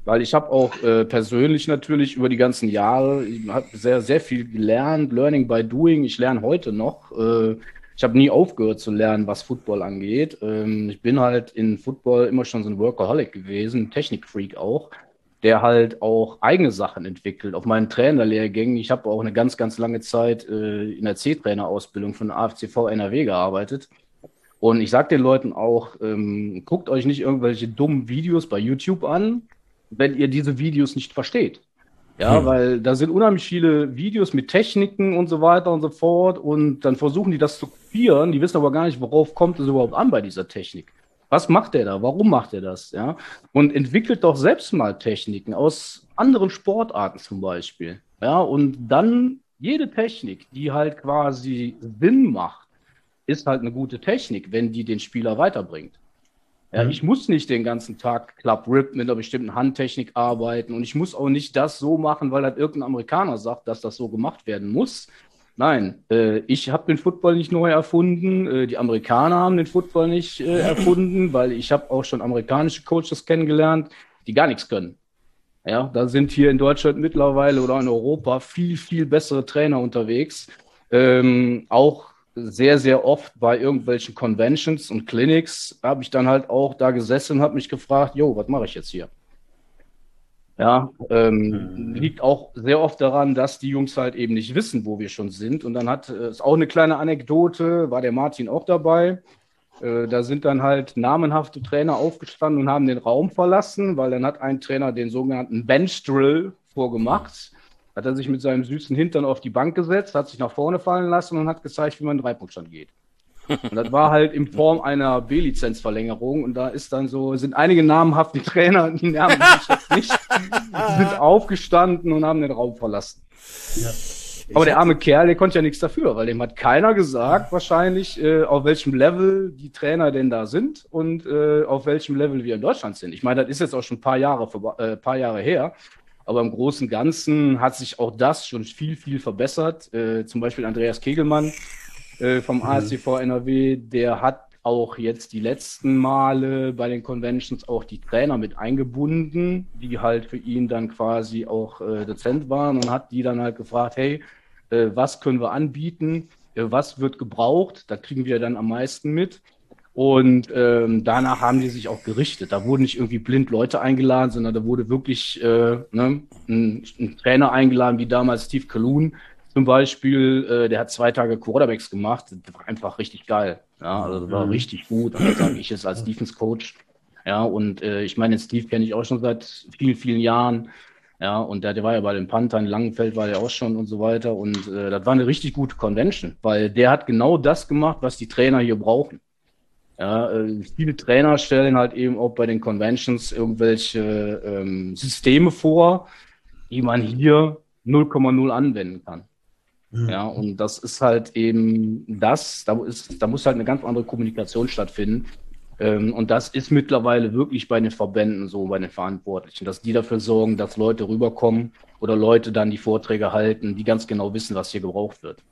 C: Weil ich habe auch persönlich natürlich über die ganzen Jahre, ich habe sehr, sehr viel gelernt, Learning by Doing. Ich lerne heute noch. Ich habe nie aufgehört zu lernen, was Football angeht. Ich bin halt in Football immer schon so ein Workaholic gewesen, ein Technikfreak auch, der halt auch eigene Sachen entwickelt. Auf meinen Trainerlehrgängen, ich habe auch eine ganz, ganz lange Zeit in der C-Trainer-Ausbildung von der AFCV NRW gearbeitet. Und ich sage den Leuten auch, guckt euch nicht irgendwelche dummen Videos bei YouTube an, wenn ihr diese Videos nicht versteht. Ja, weil da sind unheimlich viele Videos mit Techniken und so weiter und so fort. Und dann versuchen die das zu kopieren. Die wissen aber gar nicht, worauf kommt es überhaupt an bei dieser Technik. Was macht der da? Warum macht er das? Ja, und entwickelt doch selbst mal Techniken aus anderen Sportarten zum Beispiel. Ja, und dann jede Technik, die halt quasi Sinn macht, ist halt eine gute Technik, wenn die den Spieler weiterbringt. Ja, ich muss nicht den ganzen Tag Club Rip mit einer bestimmten Handtechnik arbeiten und ich muss auch nicht das so machen, weil halt irgendein Amerikaner sagt, dass das so gemacht werden muss. Nein, ich habe den Football nicht neu erfunden, die Amerikaner haben den Football nicht erfunden, weil ich habe auch schon amerikanische Coaches kennengelernt, die gar nichts können. Ja, da sind hier in Deutschland mittlerweile oder in Europa viel, viel bessere Trainer unterwegs. Auch sehr, sehr oft bei irgendwelchen Conventions und Clinics habe ich dann halt auch da gesessen und habe mich gefragt, jo, was mache ich jetzt hier? Ja, liegt auch sehr oft daran, dass die Jungs halt eben nicht wissen, wo wir schon sind. Und dann ist auch eine kleine Anekdote, war der Martin auch dabei. Da sind dann halt namenhafte Trainer aufgestanden und haben den Raum verlassen, weil dann hat ein Trainer den sogenannten Bench Drill vorgemacht. Hat er sich mit seinem süßen Hintern auf die Bank gesetzt, hat sich nach vorne fallen lassen und hat gezeigt, wie man in Dreipunktstand geht. Und das war halt in Form einer B-Lizenzverlängerung. Und da ist dann so, sind einige namhafte Trainer, die Namen ich jetzt nicht, sind aufgestanden und haben den Raum verlassen. Ja. Aber der arme Kerl, der konnte ja nichts dafür, weil dem hat keiner gesagt, wahrscheinlich, auf welchem Level die Trainer denn da sind und auf welchem Level wir in Deutschland sind. Ich meine, das ist jetzt auch schon ein paar Jahre her. Aber im Großen und Ganzen hat sich auch das schon viel, viel verbessert. Zum Beispiel Andreas Kegelmann vom ASCV NRW, der hat auch jetzt die letzten Male bei den Conventions auch die Trainer mit eingebunden, die halt für ihn dann quasi auch Dozent waren und hat die dann halt gefragt, hey, was können wir anbieten, was wird gebraucht, da kriegen wir dann am meisten mit. Und danach haben die sich auch gerichtet. Da wurden nicht irgendwie blind Leute eingeladen, sondern da wurde wirklich ein Trainer eingeladen, wie damals Steve Kalun zum Beispiel. Der hat 2 Tage Quarterbacks gemacht. Das war einfach richtig geil. Ja, also das war richtig gut. Und das sage ich jetzt als Defense Coach. Ja, und ich meine, den Steve kenne ich auch schon seit vielen, vielen Jahren. Ja, und der war ja bei den Panthern, Langenfeld war der auch schon und so weiter. Und das war eine richtig gute Convention, weil der hat genau das gemacht, was die Trainer hier brauchen. Ja, viele Trainer stellen halt eben auch bei den Conventions irgendwelche Systeme vor, die man hier 0,0 anwenden kann. Ja, und das ist halt eben da muss halt eine ganz andere Kommunikation stattfinden. Und das ist mittlerweile wirklich bei den Verbänden so, bei den Verantwortlichen, dass die dafür sorgen, dass Leute rüberkommen oder Leute dann die Vorträge halten, die ganz genau wissen, was hier gebraucht wird.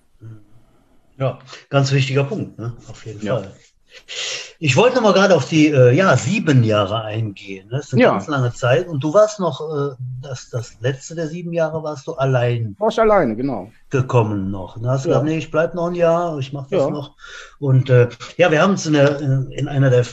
A: Ja, ganz wichtiger Punkt, ne? Auf jeden Fall. Ich wollte noch mal gerade auf die 7 Jahre eingehen. Das ist eine ganz lange Zeit. Und du warst noch, das letzte der 7 Jahre warst du allein.
C: War ich alleine, genau.
A: Gekommen noch. Da hast du gesagt, nee, ich bleib noch ein Jahr, ich mache das noch. Und wir haben uns in einer der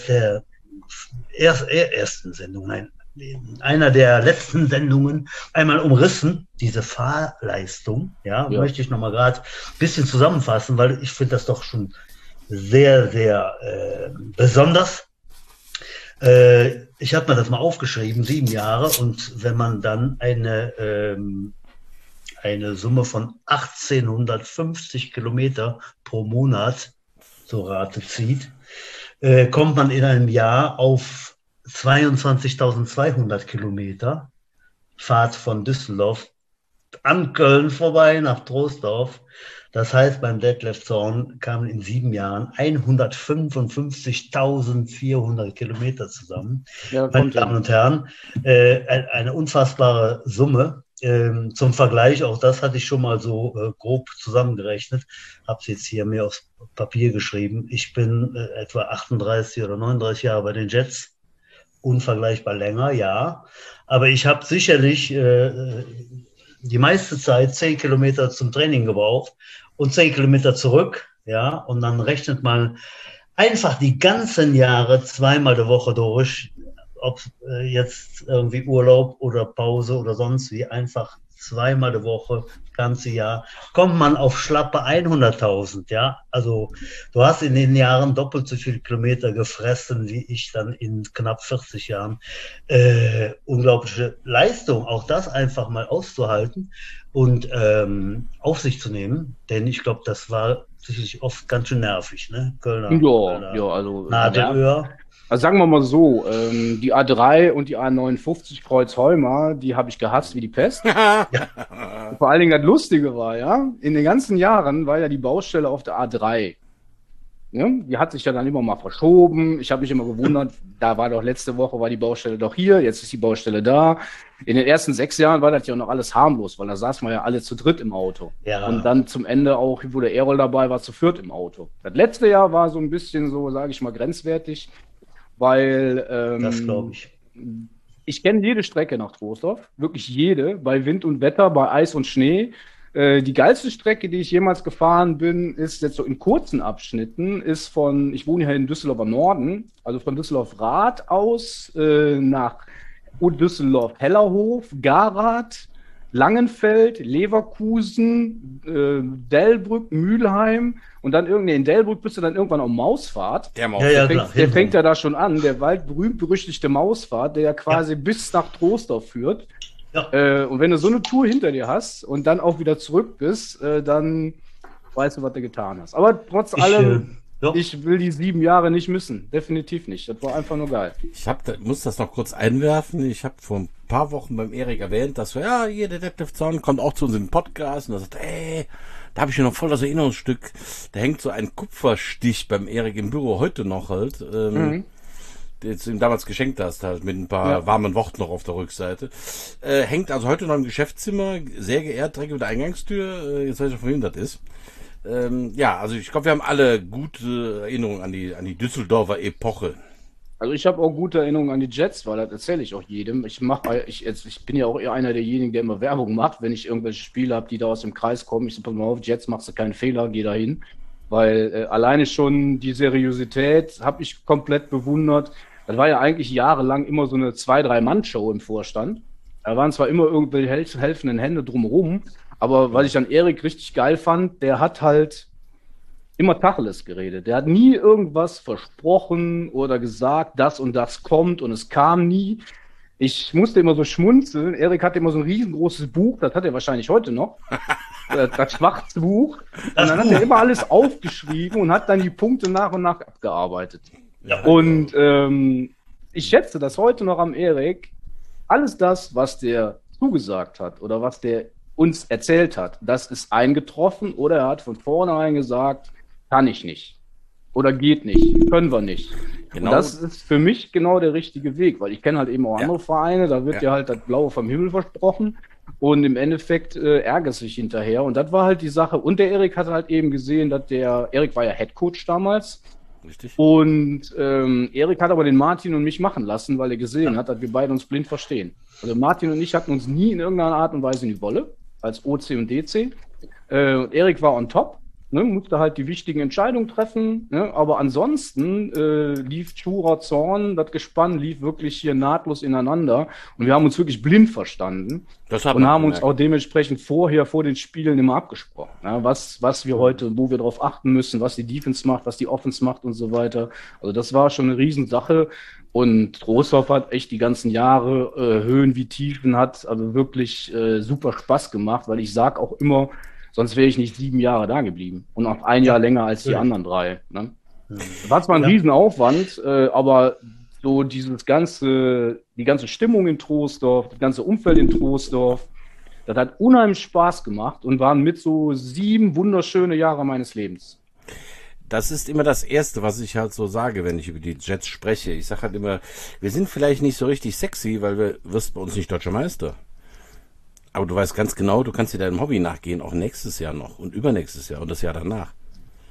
A: ersten Sendungen, in einer der letzten Sendungen einmal umrissen, diese Fahrleistung. Möchte ich noch mal gerade ein bisschen zusammenfassen, weil ich finde das doch schon sehr, sehr besonders. Ich habe mir das mal aufgeschrieben, 7 Jahre, und wenn man dann eine Summe von 1850 Kilometer pro Monat zur Rate zieht, kommt man in einem Jahr auf 22.200 Kilometer Fahrt von Düsseldorf an Köln vorbei nach Troisdorf. Das heißt, beim Detlef Zorn kamen in 7 Jahren 155.400 Kilometer zusammen. Ja, meine Damen und Herren, eine unfassbare Summe. Zum Vergleich, auch das hatte ich schon mal so grob zusammengerechnet, habe es jetzt hier mir aufs Papier geschrieben. Ich bin etwa 38 oder 39 Jahre bei den Jets unvergleichbar länger, ja. Aber ich habe sicherlich die meiste Zeit 10 Kilometer zum Training gebraucht und 10 Kilometer zurück, ja. Und dann rechnet man einfach die ganzen Jahre zweimal die Woche durch, ob jetzt irgendwie Urlaub oder Pause oder sonst wie, einfach zweimal die Woche, ganze Jahr, kommt man auf schlappe 100.000, ja. Also du hast in den Jahren doppelt so viele Kilometer gefressen, wie ich dann in knapp 40 Jahren. Unglaubliche Leistung, auch das einfach mal auszuhalten und auf sich zu nehmen, denn ich glaube, das war sicherlich oft ganz schön nervig, ne?
C: Ja, also
A: Nadelöhr.
C: Also sagen wir mal so, die A3 und die A59 Kreuzholmer, die habe ich gehasst wie die Pest. Vor allen Dingen das Lustige war, ja, in den ganzen Jahren war ja die Baustelle auf der A3. Ja, die hat sich ja dann immer mal verschoben. Ich habe mich immer gewundert, da war doch letzte Woche war die Baustelle doch hier, jetzt ist die Baustelle da. In den ersten 6 Jahren war das ja noch alles harmlos, weil da saßen wir ja alle zu dritt im Auto.
A: Ja.
C: Und dann zum Ende auch, wo der Errol dabei war, zu viert im Auto. Das letzte Jahr war so ein bisschen so, sage ich mal, grenzwertig, weil
A: Das glaube ich.
C: ich kenne jede Strecke nach Troisdorf, wirklich jede, bei Wind und Wetter, bei Eis und Schnee. Die geilste Strecke, die ich jemals gefahren bin, ist jetzt so in kurzen Abschnitten, ist ich wohne hier in Düsseldorf am Norden, also von Düsseldorf-Rath aus nach Düsseldorf-Hellerhof, Garath, Langenfeld, Leverkusen, Delbrück, Mülheim und dann in Delbrück bist du dann irgendwann auf Mausfahrt.
B: Der Maus.
A: Ja,
C: Der fängt ja da schon an, der berühmt-berüchtigte Mausfahrt, der ja quasi bis nach Troisdorf führt.
A: Ja.
C: Und wenn du so eine Tour hinter dir hast und dann auch wieder zurück bist, dann weißt du, was du getan hast. Aber trotz allem, ich will die 7 Jahre nicht missen. Definitiv nicht. Das war einfach nur geil.
B: Muss das noch kurz einwerfen. Ich habe vor ein paar Wochen beim Erik erwähnt, dass der Detlef Zorn kommt auch zu uns in den Podcast und er sagt, da habe ich hier noch voll das Erinnerungsstück. Da hängt so ein Kupferstich beim Erik im Büro heute noch halt. Den du ihm damals geschenkt hast, halt mit ein paar warmen Worten noch auf der Rückseite. Hängt also heute noch im Geschäftszimmer, sehr geehrt, direkt über der Eingangstür. Jetzt weiß ich, von wem das ist. Also ich glaube, wir haben alle gute Erinnerungen an die Düsseldorfer Epoche.
C: Also ich habe auch gute Erinnerungen an die Jets, weil das erzähle ich auch jedem. Ich bin ja auch eher einer derjenigen, der immer Werbung macht, wenn ich irgendwelche Spiele habe, die da aus dem Kreis kommen. Ich sage, pass mal auf, Jets, machst du keinen Fehler, geh da hin. Weil alleine schon die Seriosität habe ich komplett bewundert. Das war ja eigentlich jahrelang immer so eine 2-3-Mann-Show im Vorstand. Da waren zwar immer irgendwelche helfenden Hände drumherum, aber was ich an Erik richtig geil fand, der hat halt immer Tacheles geredet. Der hat nie irgendwas versprochen oder gesagt, das und das kommt und es kam nie. Ich musste immer so schmunzeln. Erik hatte immer so ein riesengroßes Buch, das hat er wahrscheinlich heute noch. Das schwarze Buch. Und dann hat er immer alles aufgeschrieben und hat dann die Punkte nach und nach abgearbeitet. Ja. Und ich schätze das heute noch am Erik. Alles das, was der zugesagt hat oder was der uns erzählt hat, das ist eingetroffen oder er hat von vornherein gesagt, kann ich nicht oder geht nicht, können wir nicht. Genau. Und das ist für mich genau der richtige Weg, weil ich kenne halt eben auch andere Vereine, da wird ja halt das Blaue vom Himmel versprochen und im Endeffekt ärgert sich hinterher und das war halt die Sache. Und der Erik hat halt eben gesehen, dass Erik war ja Headcoach damals. Richtig. Und Erik hat aber den Martin und mich machen lassen, weil er gesehen hat, dass wir beide uns blind verstehen. Also Martin und ich hatten uns nie in irgendeiner Art und Weise in die Wolle, als OC und DC. Erik war on top, musste halt die wichtigen Entscheidungen treffen, aber ansonsten lief Schura Zorn, das Gespann lief wirklich hier nahtlos ineinander und wir haben uns wirklich blind verstanden und haben uns auch dementsprechend vor den Spielen immer abgesprochen, was wir heute, wo wir drauf achten müssen, was die Defense macht, was die Offense macht und so weiter. Also das war schon eine Riesensache und Troisdorf hat echt die ganzen Jahre Höhen wie Tiefen, hat also wirklich super Spaß gemacht, weil ich sag auch immer, sonst wäre ich nicht 7 Jahre da geblieben und auch ein Jahr länger als die anderen 3. Ne? War zwar ein Riesenaufwand, aber so die ganze Stimmung in Troisdorf, das ganze Umfeld in Troisdorf, das hat unheimlich Spaß gemacht und waren mit so 7 wunderschöne Jahre meines Lebens.
B: Das ist immer das Erste, was ich halt so sage, wenn ich über die Jets spreche. Ich sage halt immer, wir sind vielleicht nicht so richtig sexy, weil wir wirst bei uns nicht Deutscher Meister. Aber du weißt ganz genau, du kannst dir deinem Hobby nachgehen, auch nächstes Jahr noch und übernächstes Jahr und das Jahr danach.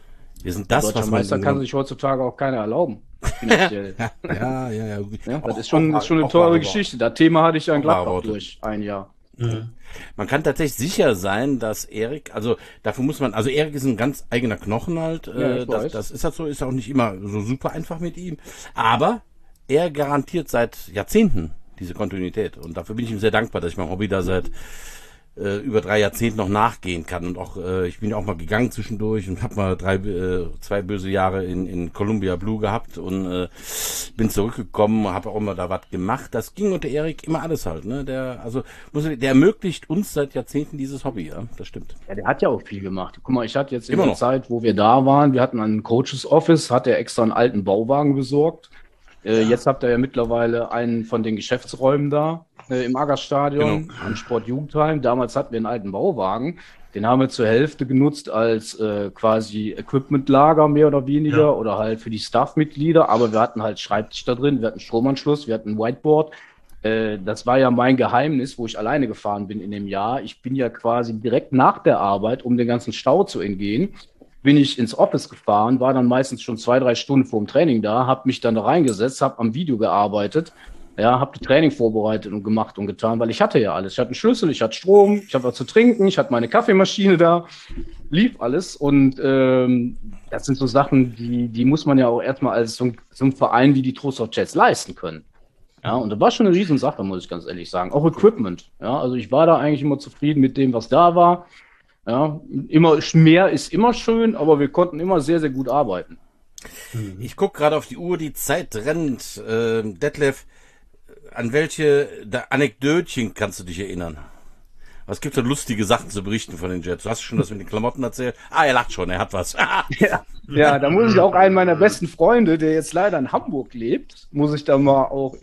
B: Wir sind das,
C: Deutscher
B: was man
C: Meister kann sich heutzutage auch keiner erlauben. Finanziell.
B: Ja.
C: Ja, das
B: Auch-
C: ist schon
B: auch-
C: eine
B: auch
C: teure
B: wahre
C: Geschichte. Das Thema hatte ich ja in
B: Auch wahre
C: Gladbach
B: Worte.
C: durch ein Jahr.
B: Man kann tatsächlich sicher sein, dass Erik, also dafür muss man, also Erik ist ein ganz eigener Knochen halt,
C: Ja, ich weiß.
B: das ist halt so, ist auch nicht immer so super einfach mit ihm, aber er garantiert seit Jahrzehnten diese Kontinuität und dafür bin ich ihm sehr dankbar, dass ich mein Hobby da seit über 3 Jahrzehnten noch nachgehen kann und auch, ich bin ja auch mal gegangen zwischendurch und habe mal 2 böse Jahre in Columbia Blue gehabt und bin zurückgekommen, habe auch mal da was gemacht. Das ging unter Erik immer alles halt, ne? Der ermöglicht uns seit Jahrzehnten dieses Hobby, ja, das stimmt.
C: Ja, der hat ja auch viel gemacht. Guck mal, ich hatte jetzt in
B: Immer
C: der
B: noch.
C: Zeit, wo wir da waren, wir hatten einen Coaches Office, hat er extra einen alten Bauwagen besorgt. Jetzt habt ihr ja mittlerweile einen von den Geschäftsräumen da im Aggerstadion am Sportjugendheim. Damals hatten wir einen alten Bauwagen. Den haben wir zur Hälfte genutzt als quasi Equipmentlager mehr oder weniger oder halt für die Staffmitglieder. Aber wir hatten halt Schreibtisch da drin, wir hatten Stromanschluss, wir hatten ein Whiteboard. Das war ja mein Geheimnis, wo ich alleine gefahren bin in dem Jahr. Ich bin ja quasi direkt nach der Arbeit, um den ganzen Stau zu entgehen, bin ich ins Office gefahren, war dann meistens schon 2, 3 Stunden vor dem Training da, habe mich dann da reingesetzt, habe am Video gearbeitet, ja, habe das Training vorbereitet und gemacht und getan, weil ich hatte ja alles. Ich hatte einen Schlüssel, ich hatte Strom, ich hatte was zu trinken, ich hatte meine Kaffeemaschine da, lief alles und das sind so Sachen, die muss man ja auch erstmal als so ein Verein wie die Trostorf Jets leisten können. Ja, und das war schon eine Riesensache, muss ich ganz ehrlich sagen. Auch Equipment. Ja, also ich war da eigentlich immer zufrieden mit dem, was da war. Ja, immer mehr ist immer schön, aber wir konnten immer sehr, sehr gut arbeiten.
B: Ich gucke gerade auf die Uhr, die Zeit rennt. Detlef, an welche Anekdötchen kannst du dich erinnern? Was gibt es lustige Sachen zu berichten von den Jets? Du hast schon das mit den Klamotten erzählt. Ah, er lacht schon, er hat was.
C: Ja, da muss ich auch einen meiner besten Freunde, der jetzt leider in Hamburg lebt, muss ich da mal auch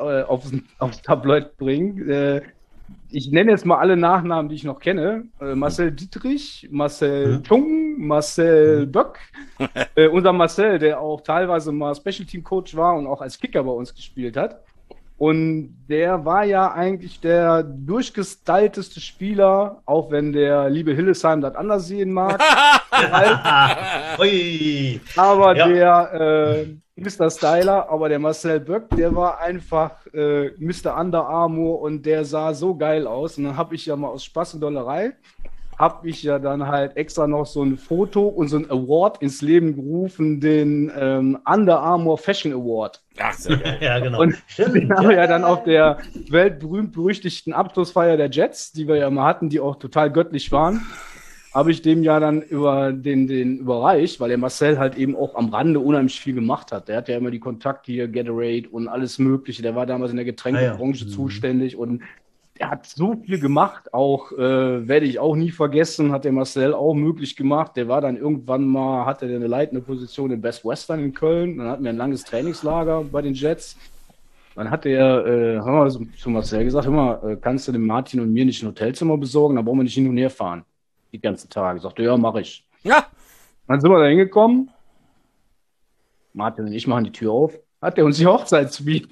C: aufs Tabloid bringen. Ich nenne jetzt mal alle Nachnamen, die ich noch kenne. Marcel Dietrich, Marcel Chung, Marcel Böck. Unser Marcel, der auch teilweise mal Special Team Coach war und auch als Kicker bei uns gespielt hat. Und der war ja eigentlich der durchgestylteste Spieler, auch wenn der liebe Hillesheim das anders sehen mag.
A: Ui.
C: Aber
A: Ja.
C: der Mr. Styler, aber der Marcel Böck, der war einfach Mr. Under Armour und der sah so geil aus. Und dann habe ich ja mal aus Spaß und Dollerei, habe ich ja dann halt extra noch so ein Foto und so ein Award ins Leben gerufen, den Under Armour Fashion Award.
B: Ach, sehr geil.
A: Ja, genau.
C: Und
A: Stimmt,
C: den haben wir ja dann auf der weltberühmt-berüchtigten Abschlussfeier der Jets, die wir ja mal hatten, die auch total göttlich waren, habe ich dem ja dann den überreicht, weil der Marcel halt eben auch am Rande unheimlich viel gemacht hat. Der hat ja immer die Kontakte hier, Gatorade und alles Mögliche. Der war damals in der Getränkebranche zuständig und der hat so viel gemacht, auch werde ich auch nie vergessen, hat der Marcel auch möglich gemacht. Der war dann irgendwann mal, hatte der eine leitende Position in Best Western in Köln. Dann hatten wir ein langes Trainingslager bei den Jets. Dann hat der, haben wir zu Marcel gesagt, hör mal, kannst du dem Martin und mir nicht ein Hotelzimmer besorgen? Dann brauchen wir nicht hin und her fahren. Die ganzen Tage. Sagte, ja, mache ich.
B: Ja,
C: Dann sind wir da hingekommen. Martin und ich machen die Tür auf. Hat er uns die Hochzeitssuite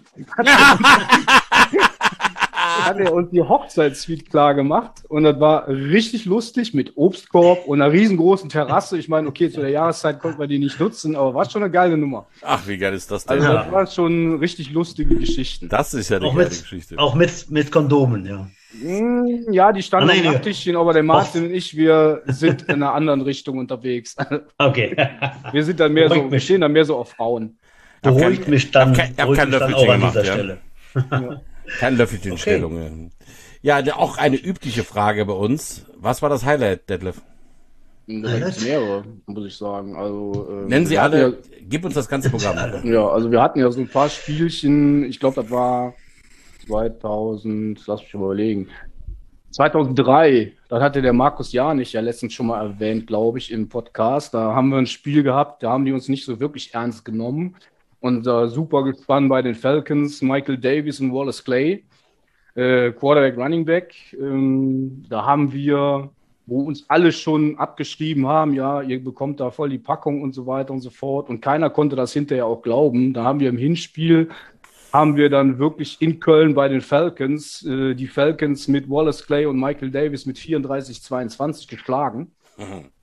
C: klar gemacht und das war richtig lustig mit Obstkorb und einer riesengroßen Terrasse. Ich meine, okay, zu der Jahreszeit konnten wir die nicht nutzen, aber war schon eine geile Nummer.
B: ach, wie geil ist das denn?
C: Also das waren schon richtig lustige Geschichten.
B: Das ist ja eine
A: Auch
B: geile
A: mit,
B: Geschichte.
A: auch mit Kondomen, ja.
C: Ja, die standen
A: Ah,
C: am
A: nee, nee.
C: Nachttischchen, aber der Martin und ich, wir sind in einer anderen Richtung unterwegs.
A: Okay.
C: Wir sind dann mehr
A: Beruhigt
C: so,
A: mich.
C: wir stehen dann mehr so auf Frauen.
A: Beruhigt mich dann,
B: hab kein
A: beruhigt mich dann
B: Löffelchen
A: auch an
B: gemacht,
A: dieser
B: ja.
A: Stelle.
B: Kein Löffelchenstellung. Ja, auch eine übliche Frage bei uns. Was war das Highlight, Detlef?
C: Da gibt's mehrere, muss ich sagen. Also,
B: Nennen Sie
C: wir hatten
B: alle, gib uns das ganze Programm.
C: Ja, also wir hatten ja so ein paar Spielchen, ich glaube, das war 2000, lass mich überlegen, 2003, das hatte der Markus Janich ja letztens schon mal erwähnt, glaube ich, im Podcast. Da haben wir ein Spiel gehabt, da haben die uns nicht so wirklich ernst genommen. Und super gespannt bei den Falcons, Michael Davis und Wallace Clay, Quarterback, Running Back. Da haben wir, wo uns alle schon abgeschrieben haben, ja, ihr bekommt da voll die Packung und so weiter und so fort. Und keiner konnte das hinterher auch glauben. Da haben wir im Hinspiel, haben wir dann wirklich in Köln bei den Falcons, die Falcons mit Wallace Clay und Michael Davis mit 34-22 geschlagen.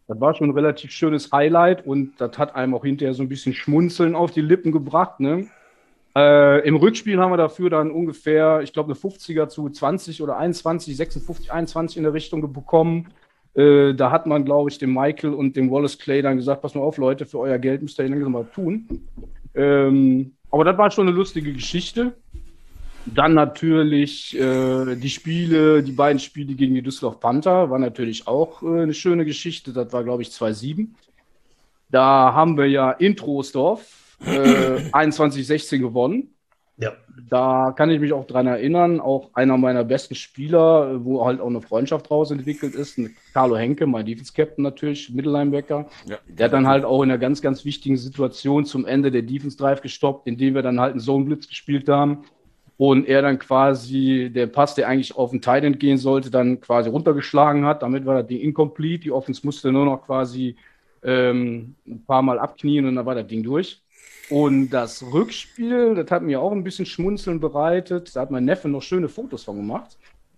C: Das war schon ein relativ schönes Highlight und das hat einem auch hinterher so ein bisschen Schmunzeln auf die Lippen gebracht. Ne? Im Rückspiel haben wir dafür dann ungefähr, ich glaube, eine 50er zu 20 oder 21, 56, 21 in der Richtung bekommen. Da hat man, glaube ich, dem Michael und dem Wallace Clay dann gesagt, pass mal auf, Leute, für euer Geld müsst ihr langsam mal tun. Aber das war schon eine lustige Geschichte. Dann natürlich die beiden Spiele gegen die Düsseldorf Panther, war natürlich auch eine schöne Geschichte. Das war, glaube ich, 2-7. Da haben wir ja in Troisdorf 21-16 gewonnen.
A: Ja.
C: Da kann ich mich auch dran erinnern, auch einer meiner besten Spieler, wo halt auch eine Freundschaft draus entwickelt ist, Carlo Henke, mein Defense-Captain natürlich, Mittellinebacker. Ja, der hat dann halt auch in einer ganz, ganz wichtigen Situation zum Ende der Defense-Drive gestoppt, indem wir dann halt einen Zone-Blitz gespielt haben. Und er dann quasi der Pass, der eigentlich auf den Tight End gehen sollte, dann quasi runtergeschlagen hat. Damit war das Ding incomplete. Die Offense musste nur noch quasi ein paar Mal abknien und dann war das Ding durch. Und das Rückspiel, das hat mir auch ein bisschen Schmunzeln bereitet. Da hat mein Neffe noch schöne Fotos von gemacht.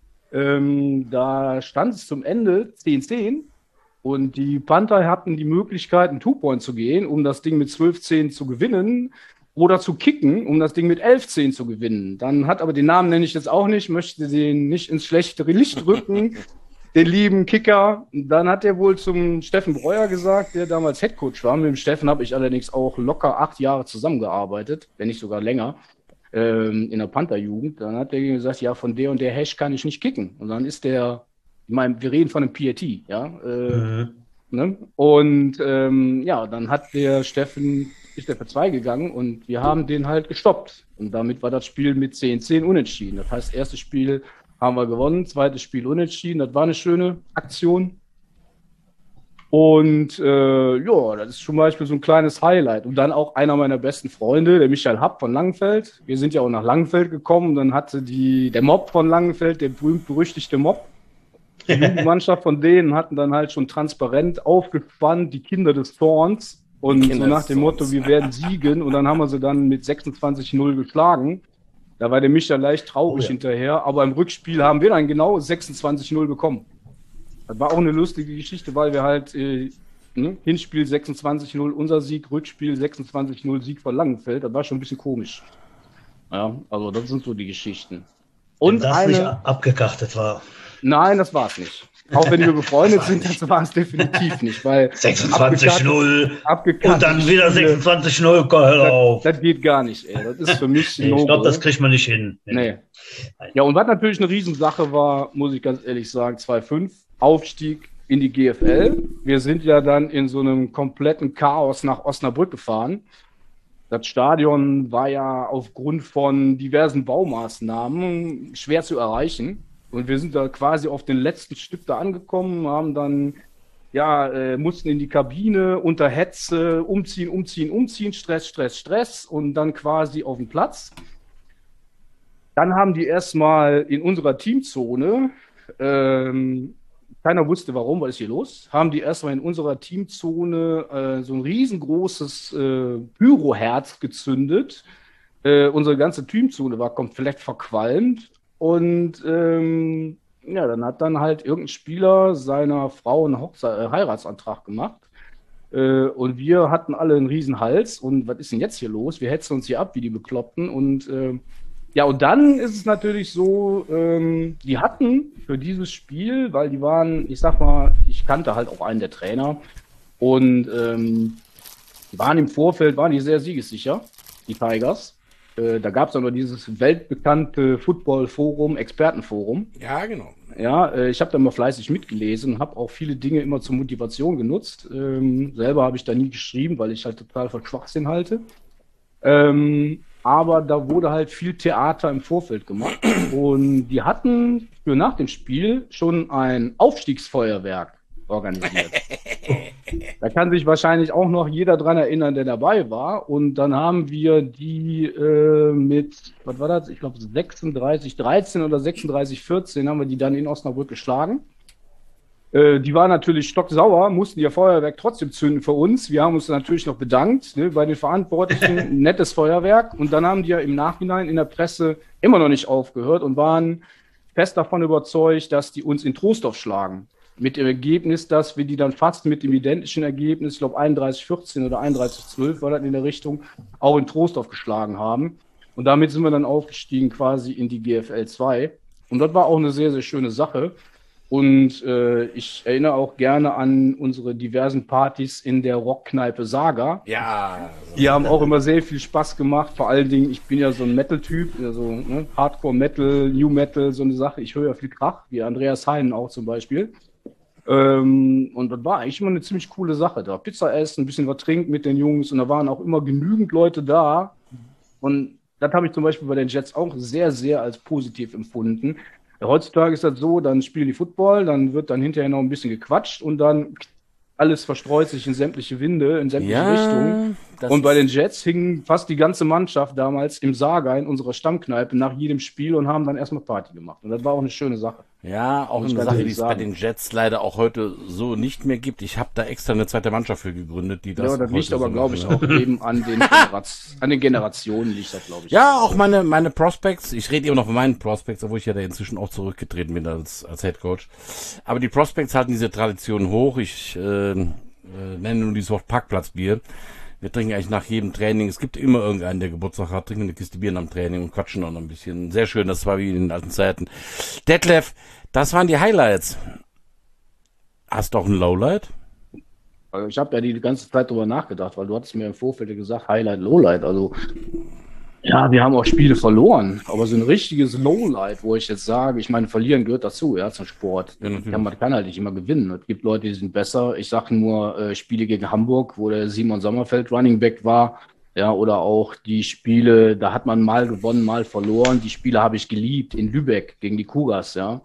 C: Da stand es zum Ende 10-10 und die Panther hatten die Möglichkeit, einen Two-Point zu gehen, um das Ding mit 12-10 zu gewinnen. Oder zu kicken, um das Ding mit 11-10 zu gewinnen. Dann hat aber den Namen nenne ich jetzt auch nicht, möchte den nicht ins schlechtere Licht rücken, den lieben Kicker. Dann hat er wohl zum Steffen Breuer gesagt, der damals Headcoach war. Mit dem Steffen habe ich allerdings auch locker 8 Jahre zusammengearbeitet, wenn nicht sogar länger, in der Panther-Jugend. Dann hat er gesagt, ja, von der und der Hash kann ich nicht kicken. Und dann ist der, ich meine, wir reden von einem PAT, ja. Ne? Und ja, dann hat der Steffen ist der für 2 gegangen und wir haben den halt gestoppt. Und damit war das Spiel mit 10-10 unentschieden. Das heißt, erstes Spiel haben wir gewonnen, zweites Spiel unentschieden. Das war eine schöne Aktion. Und ja, das ist zum Beispiel so ein kleines Highlight. Und dann auch einer meiner besten Freunde, der Michael Happ von Langenfeld. Wir sind ja auch nach Langenfeld gekommen. Dann hatte der Mob von Langenfeld, der berühmt-berüchtigte Mob, die Jugendmannschaft von denen hatten dann halt schon transparent aufgespannt, die Kinder des Thorns. Und so nach dem Motto, wir werden siegen. Und dann haben wir sie dann mit 26-0 geschlagen. Da war der Micha leicht traurig hinterher. Aber im Rückspiel haben wir dann genau 26-0 bekommen. Das war auch eine lustige Geschichte, weil wir halt Hinspiel 26-0 unser Sieg, Rückspiel 26-0 Sieg von Langenfeld. Das war schon ein bisschen komisch. Ja, also das sind so die Geschichten.
A: Und wenn das nicht abgekartet war.
C: Nein, das war es nicht. Auch wenn wir befreundet sind, das war es definitiv nicht, weil
A: 26-0 und dann wieder 26-0, hör auf.
C: Das geht gar nicht, ey. Das ist für mich
A: nee, ich glaube, das kriegt man nicht hin.
C: Nee. Ja, und was natürlich eine Riesensache war, muss ich ganz ehrlich sagen, 2-5, Aufstieg in die GFL. Wir sind ja dann in so einem kompletten Chaos nach Osnabrück gefahren. Das Stadion war ja aufgrund von diversen Baumaßnahmen schwer zu erreichen. Und wir sind da quasi auf den letzten Stück da angekommen, haben dann, mussten in die Kabine unter Hetze umziehen, Stress und dann quasi auf den Platz. Dann haben die erstmal in unserer Teamzone, keiner wusste warum, was ist hier los, haben die erstmal in unserer Teamzone so ein riesengroßes Pyroherz gezündet. Unsere ganze Teamzone war komplett verqualmt. Und dann hat dann halt irgendein Spieler seiner Frau einen Heiratsantrag gemacht. Und wir hatten alle einen riesen Hals. Und was ist denn jetzt hier los? Wir hetzen uns hier ab wie die Bekloppten. Und und dann ist es natürlich so, die hatten für dieses Spiel, weil die waren, ich sag mal, ich kannte halt auch einen der Trainer. Und die waren im Vorfeld, waren die sehr siegessicher, die Tigers. Da gab es auch noch dieses weltbekannte Football-Forum, Expertenforum.
B: Ja, genau.
C: Ja, ich habe da mal fleißig mitgelesen, habe auch viele Dinge immer zur Motivation genutzt. Selber habe ich da nie geschrieben, weil ich halt total von Schwachsinn halte. Aber da wurde halt viel Theater im Vorfeld gemacht. Und die hatten für nach dem Spiel schon ein Aufstiegsfeuerwerk organisiert. Da kann sich wahrscheinlich auch noch jeder dran erinnern, der dabei war. Und dann haben wir die mit, was war das? Ich glaube 36-13 oder 36-14 haben wir die dann in Osnabrück geschlagen. Die waren natürlich stocksauer, mussten ihr Feuerwerk trotzdem zünden für uns. Wir haben uns natürlich noch bedankt, ne, bei den Verantwortlichen. Nettes Feuerwerk. Und dann haben die ja im Nachhinein in der Presse immer noch nicht aufgehört und waren fest davon überzeugt, dass die uns in Troisdorf schlagen. mit dem Ergebnis, dass wir die dann fast mit dem identischen Ergebnis, ich glaube 31-14 oder 31-12 war das in der Richtung, auch in Troisdorf geschlagen haben. Und damit sind wir dann aufgestiegen quasi in die GFL 2. Und das war auch eine sehr, sehr schöne Sache. Und ich erinnere auch gerne an unsere diversen Partys in der Rockkneipe Saga.
B: Ja.
C: Die haben auch immer sehr viel Spaß gemacht. Vor allen Dingen, ich bin ja so ein Metal-Typ, also Hardcore-Metal, New Metal, so eine Sache. Ich höre ja viel Krach, wie Andreas Heinen auch zum Beispiel. Und das war eigentlich immer eine ziemlich coole Sache da. Pizza essen, ein bisschen was trinken mit den Jungs und da waren auch immer genügend Leute da. Und das habe ich zum Beispiel bei den Jets auch sehr, sehr als positiv empfunden. Heutzutage ist das so, dann spielen die Football, dann wird dann hinterher noch ein bisschen gequatscht und dann alles verstreut sich in sämtliche Winde, in sämtliche Richtungen. Und bei den Jets hing fast die ganze Mannschaft damals im Saga in unserer Stammkneipe nach jedem Spiel und haben dann erstmal Party gemacht. Und das war auch eine schöne Sache.
B: Ja, auch eine Sache, die es bei den Jets leider auch heute so nicht mehr gibt. Ich habe da extra eine zweite Mannschaft für gegründet, die das.
C: Ja, das liegt aber, so glaube ich, auch eben an den Generationen liegt das, glaube ich.
B: Ja, auch meine Prospects. Ich rede immer noch von meinen Prospects, obwohl ich ja da inzwischen auch zurückgetreten bin als Head Coach. Aber die Prospects halten diese Tradition hoch. Ich nenne nur dieses Wort Parkplatzbier. Wir trinken eigentlich nach jedem Training. Es gibt immer irgendeinen, der Geburtstag hat, trinken eine Kiste Bier am Training und quatschen noch ein bisschen. Sehr schön, das war wie in den alten Zeiten. Detlef, das waren die Highlights. Hast du auch ein Lowlight?
C: Also ich habe ja die ganze Zeit drüber nachgedacht, weil du hattest mir im Vorfeld gesagt, Highlight, Lowlight. Also ja, wir haben auch Spiele verloren, aber so ein richtiges Lowlight, wo ich jetzt sage, ich meine, verlieren gehört dazu, ja, zum Sport. Ja, man kann halt nicht immer gewinnen. Es gibt Leute, die sind besser. Ich sage nur Spiele gegen Hamburg, wo der Simon Sommerfeld Running Back war, ja, oder auch die Spiele, da hat man mal gewonnen, mal verloren. Die Spiele habe ich geliebt in Lübeck gegen die Cougars, ja.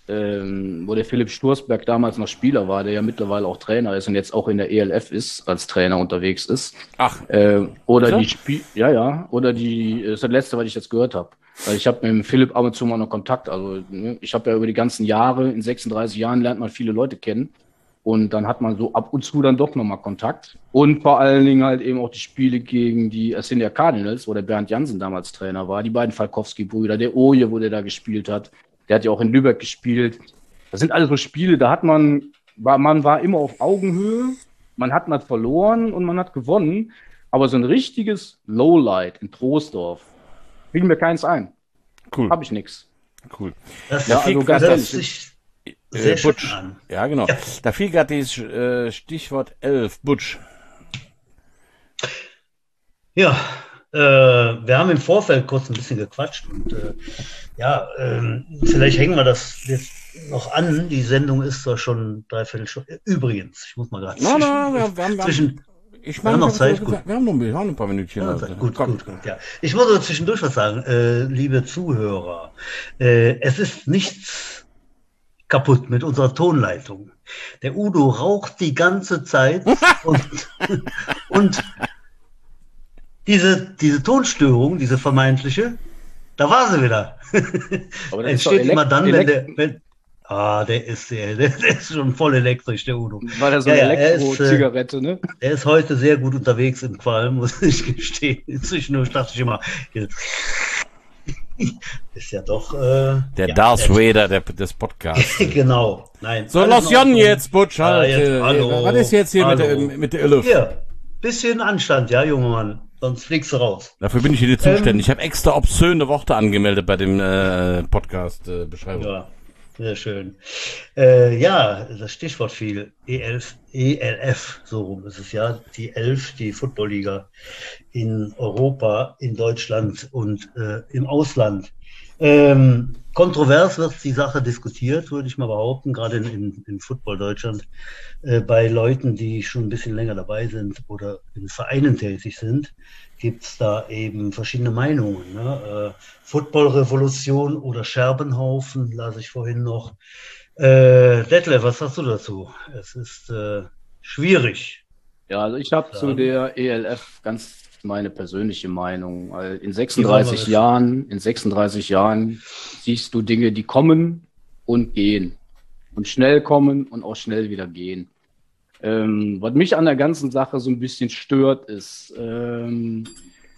C: Wo der Philipp Sturzberg damals noch Spieler war, der ja mittlerweile auch Trainer ist und jetzt auch in der ELF ist, als Trainer unterwegs ist.
B: Ach.
C: Oder die oder die, das ist das Letzte, was ich jetzt gehört habe. Weil ich habe mit dem Philipp ab und zu mal noch Kontakt. Also ich habe ja über die ganzen Jahre, in 36 Jahren lernt man viele Leute kennen. Und dann hat man so ab und zu dann doch nochmal Kontakt. Und vor allen Dingen halt eben auch die Spiele gegen die Ascendia Cardinals, wo der Bernd Jansen damals Trainer war, die beiden Falkowski-Brüder, der Oje, wo der da gespielt hat. Der hat ja auch in Lübeck gespielt. Das sind alles so Spiele, da man war immer auf Augenhöhe, man hat mal verloren und man hat gewonnen. Aber so ein richtiges Lowlight in Troisdorf, fiel mir keins ein.
B: Cool.
C: Habe ich nix.
B: Cool.
A: Das
C: Ja, also ganz ehrlich.
A: sich sehr schön
B: Butch.
A: an.
B: Ja, genau.
A: Ja.
B: Da fiel gerade dieses Stichwort 11, Butch.
A: Ja, wir haben im Vorfeld kurz ein bisschen gequatscht und vielleicht hängen wir das jetzt noch an. Die Sendung ist zwar schon 3/4 Stunde. Übrigens, ich muss mal gerade
B: Wir haben noch Zeit. Wir haben noch ein paar Minütchen.
A: Ja,
B: also.
A: gut, ja. Ich muss aber zwischendurch was sagen, liebe Zuhörer. Es ist nichts kaputt mit unserer Tonleitung. Der Udo raucht die ganze Zeit und diese Tonstörung, diese vermeintliche, da war sie wieder.
C: Aber das
A: Entsteht
C: ist doch
A: immer dann, der ist schon voll elektrisch, der Udo.
C: War der so eine Elektro-Zigarette, ne?
A: Er ist heute sehr gut unterwegs im Qualm, muss ich gestehen. Inzwischen dachte ich immer, ist ja doch
B: der Darth Vader des Podcasts.
A: Genau. Nein.
B: So, los Jon jetzt, Butch.
A: Hallo.
B: Was ist jetzt hier mit der Elf?
A: Hier, bisschen Anstand, ja, junger Mann. Sonst fliegst du raus.
B: Dafür bin ich hier zuständig. Ich habe extra obszöne Worte angemeldet bei dem Podcast-Beschreibung.
A: Ja, sehr schön. Das Stichwort fiel. ELF, so rum ist es ja. Die 11, die Football-Liga in Europa, in Deutschland und im Ausland. Kontrovers wird die Sache diskutiert, würde ich mal behaupten, gerade in Football Deutschland, bei Leuten, die schon ein bisschen länger dabei sind oder in Vereinen tätig sind, gibt es da eben verschiedene Meinungen. Ne? Football-Revolution oder Scherbenhaufen, las ich vorhin noch. Detlef, was sagst du dazu? Es ist schwierig.
C: Ja, also ich habe zu der ELF ganz meine persönliche Meinung. Weil in 36 Jahren siehst du Dinge, die kommen und gehen. Und schnell kommen und auch schnell wieder gehen. Was mich an der ganzen Sache so ein bisschen stört, ist,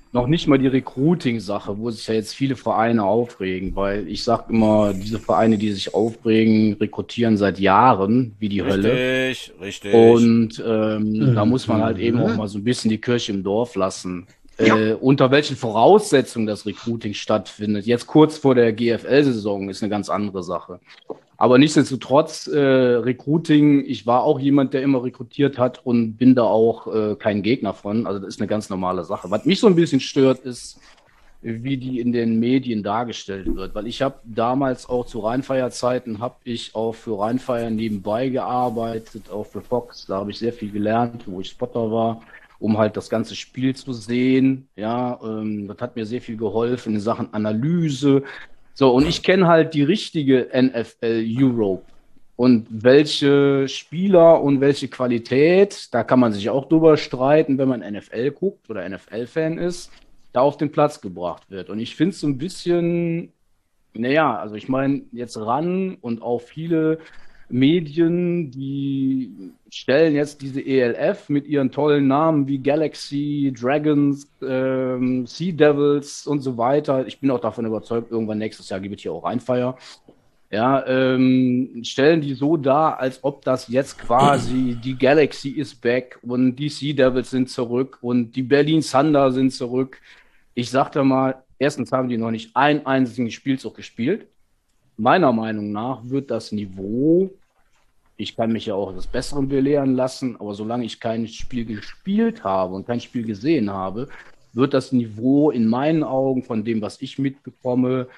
C: noch nicht mal die Recruiting-Sache, wo sich ja jetzt viele Vereine aufregen, weil ich sag immer, diese Vereine, die sich aufregen, rekrutieren seit Jahren wie die Hölle.
B: Richtig.
C: Und da muss man halt eben auch mal so ein bisschen die Kirche im Dorf lassen. Unter welchen Voraussetzungen das Recruiting stattfindet. Jetzt kurz vor der GFL-Saison ist eine ganz andere Sache. Aber nichtsdestotrotz, Recruiting, ich war auch jemand, der immer rekrutiert hat und bin da auch kein Gegner von. Also das ist eine ganz normale Sache. Was mich so ein bisschen stört, ist, wie die in den Medien dargestellt wird. Weil ich habe damals auch zu Rheinfeierzeiten, habe ich auch für Rheinfeier nebenbei gearbeitet, auch für Fox. Da habe ich sehr viel gelernt, wo ich Spotter war, um halt das ganze Spiel zu sehen. Ja, das hat mir sehr viel geholfen in Sachen Analyse. So, und ich kenne halt die richtige NFL Europe. Und welche Spieler und welche Qualität, da kann man sich auch drüber streiten, wenn man NFL guckt oder NFL-Fan ist, da auf den Platz gebracht wird. Und ich finde es so ein bisschen, naja, also ich meine, jetzt ran und auch viele Medien, die stellen jetzt diese ELF mit ihren tollen Namen wie Galaxy, Dragons, Sea Devils und so weiter. Ich bin auch davon überzeugt, irgendwann nächstes Jahr gibt es hier auch Rheinfeier. Ja, stellen die so dar, als ob das jetzt quasi die Galaxy ist back und die Sea Devils sind zurück und die Berlin Thunder sind zurück. Ich sagte mal, erstens haben die noch nicht einen einzigen Spielzug gespielt. Meiner Meinung nach wird das Niveau, ich kann mich ja auch des Besseren belehren lassen, aber solange ich kein Spiel gespielt habe und kein Spiel gesehen habe, wird das Niveau in meinen Augen von dem, was ich mitbekomme,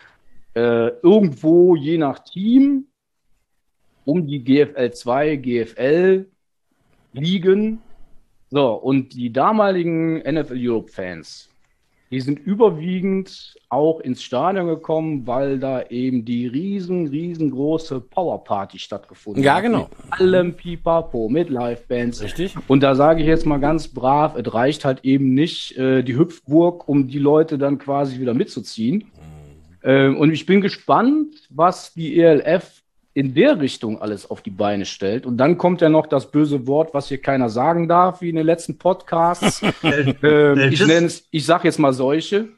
C: irgendwo je nach Team um die GFL 2, GFL liegen. So, und die damaligen NFL Europe Fans, die sind überwiegend auch ins Stadion gekommen, weil da eben die riesengroße Powerparty stattgefunden hat.
B: Ja, genau.
C: Mit allem Pipapo, mit Livebands.
B: Richtig.
C: Und da sage ich jetzt mal ganz brav, es reicht halt eben nicht die Hüpfburg, um die Leute dann quasi wieder mitzuziehen. Und ich bin gespannt, was die ELF in der Richtung alles auf die Beine stellt. Und dann kommt ja noch das böse Wort, was hier keiner sagen darf, wie in den letzten Podcasts. Ich sage jetzt mal solche,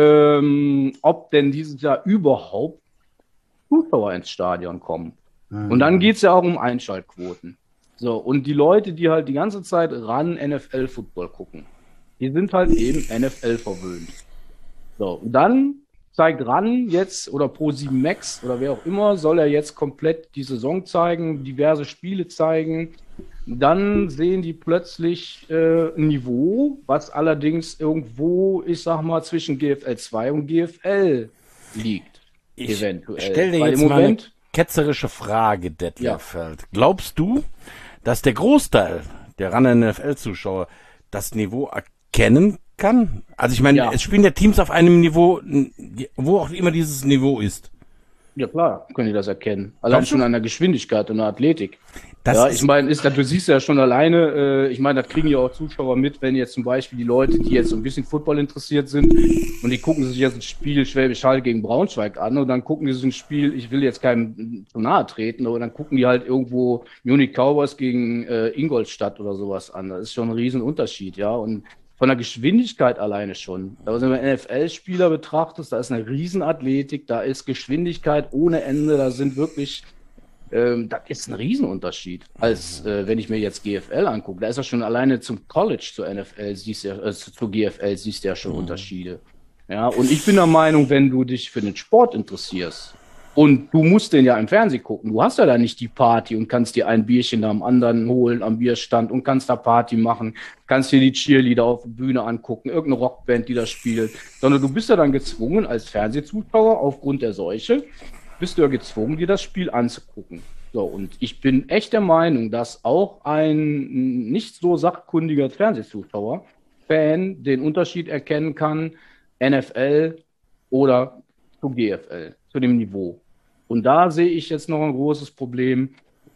C: ob denn dieses Jahr überhaupt Zuschauer ins Stadion kommen. Und dann geht es ja auch um Einschaltquoten. So, und die Leute, die halt die ganze Zeit ran NFL-Football gucken, die sind halt eben NFL verwöhnt. So, und dann zeigt ran jetzt, oder Pro7 Max oder wer auch immer, soll er jetzt komplett die Saison zeigen, diverse Spiele zeigen. Dann sehen die plötzlich ein Niveau, was allerdings irgendwo, ich sag mal, zwischen GFL 2 und GFL liegt.
B: Ich
C: eventuell.
B: stell dir
C: Weil
B: jetzt
C: im
B: mal eine
C: Moment,
B: ketzerische Frage, Detlef Feld. Glaubst du, dass der Großteil der RAN-NFL-Zuschauer das Niveau erkennen kann? Also ich meine, es spielen ja Teams auf einem Niveau, wo auch immer dieses Niveau ist.
C: Ja klar, können die das erkennen. Allein schon an der Geschwindigkeit und der Athletik.
B: Das
C: ja, ich meine, du siehst ja schon alleine, ich meine, das kriegen ja auch Zuschauer mit, wenn jetzt zum Beispiel die Leute, die jetzt so ein bisschen Football interessiert sind und die gucken sich jetzt ein Spiel Schwäbisch Hall gegen Braunschweig an und dann gucken die so ein Spiel, ich will jetzt keinem zu nahe treten, aber dann gucken die halt irgendwo Munich Cowboys gegen Ingolstadt oder sowas an. Das ist schon ein Riesenunterschied, ja, und von der Geschwindigkeit alleine schon. Also wenn du NFL-Spieler betrachtest, da ist eine Riesenathletik, da ist Geschwindigkeit ohne Ende, da sind wirklich, das ist ein Riesenunterschied, als wenn ich mir jetzt GFL angucke. Da ist ja schon alleine zum College zur NFL, zur GFL siehst du ja schon Unterschiede. Ja, und ich bin der Meinung, wenn du dich für den Sport interessierst, und du musst den ja im Fernsehen gucken. Du hast ja da nicht die Party und kannst dir ein Bierchen nach dem anderen holen am Bierstand und kannst da Party machen, kannst dir die Cheerleader auf der Bühne angucken, irgendeine Rockband, die da spielt. Sondern du bist ja dann gezwungen, als Fernsehzuschauer, aufgrund der Seuche, bist du ja gezwungen, dir das Spiel anzugucken. So, und ich bin echt der Meinung, dass auch ein nicht so sachkundiger Fernsehzuschauer, Fan, den Unterschied erkennen kann, NFL oder zu GFL, zu dem Niveau. Und da sehe ich jetzt noch ein großes Problem,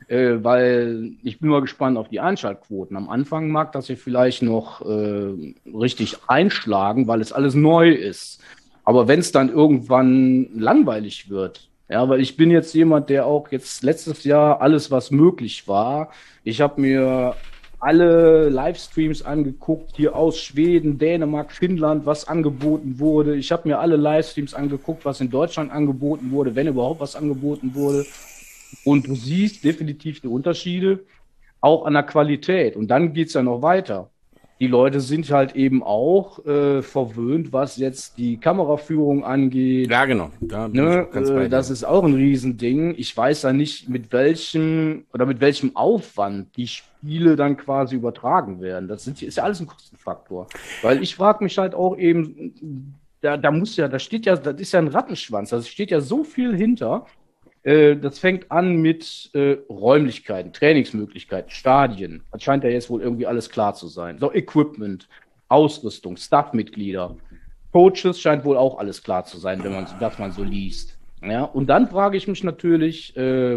C: weil ich bin mal gespannt auf die Einschaltquoten. Am Anfang mag das ja vielleicht noch richtig einschlagen, weil es alles neu ist. Aber wenn es dann irgendwann langweilig wird, ja, weil ich bin jetzt jemand, der auch jetzt letztes Jahr alles, was möglich war, ich habe mir alle Livestreams angeguckt, hier aus Schweden, Dänemark, Finnland, was angeboten wurde. Ich habe mir alle Livestreams angeguckt, was in Deutschland angeboten wurde, wenn überhaupt was angeboten wurde. Und du siehst definitiv die Unterschiede, auch an der Qualität. Und dann geht's ja noch weiter. Die Leute sind halt eben auch verwöhnt, was jetzt die Kameraführung angeht.
B: Ja, genau. Da bin ich auch ganz bei dir.
C: Das ist auch ein Riesending. Ich weiß ja nicht, mit welchem Aufwand die Spiele dann quasi übertragen werden. Das ist ja alles ein Kostenfaktor. Weil ich frage mich halt auch eben, das ist ja ein Rattenschwanz, da steht ja so viel hinter. Das fängt an mit Räumlichkeiten, Trainingsmöglichkeiten, Stadien. Das scheint ja jetzt wohl irgendwie alles klar zu sein. So, Equipment, Ausrüstung, Staffmitglieder, Coaches scheint wohl auch alles klar zu sein, was man so liest. Ja, und dann frage ich mich natürlich,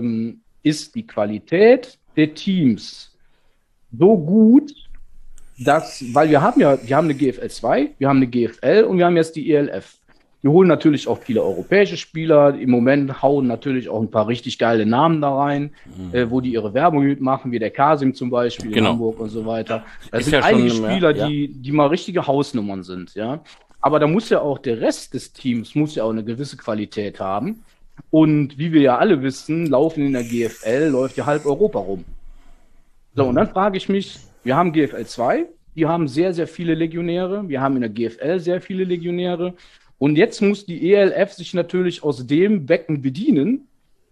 C: ist die Qualität der Teams so gut, weil wir haben eine GFL 2, wir haben eine GFL und wir haben jetzt die ELF. Wir holen natürlich auch viele europäische Spieler. Im Moment hauen natürlich auch ein paar richtig geile Namen da rein, wo die ihre Werbung mitmachen, wie der Kasim zum Beispiel in Hamburg und so weiter. Das sind ja einige Spieler, die mal richtige Hausnummern sind, ja. Aber da muss ja auch der Rest des Teams muss ja auch eine gewisse Qualität haben. Und wie wir ja alle wissen, laufen in der GFL, läuft ja halb Europa rum. So, und dann frage ich mich, wir haben GFL 2, die haben sehr, sehr viele Legionäre. Wir haben in der GFL sehr viele Legionäre. Und jetzt muss die ELF sich natürlich aus dem Becken bedienen.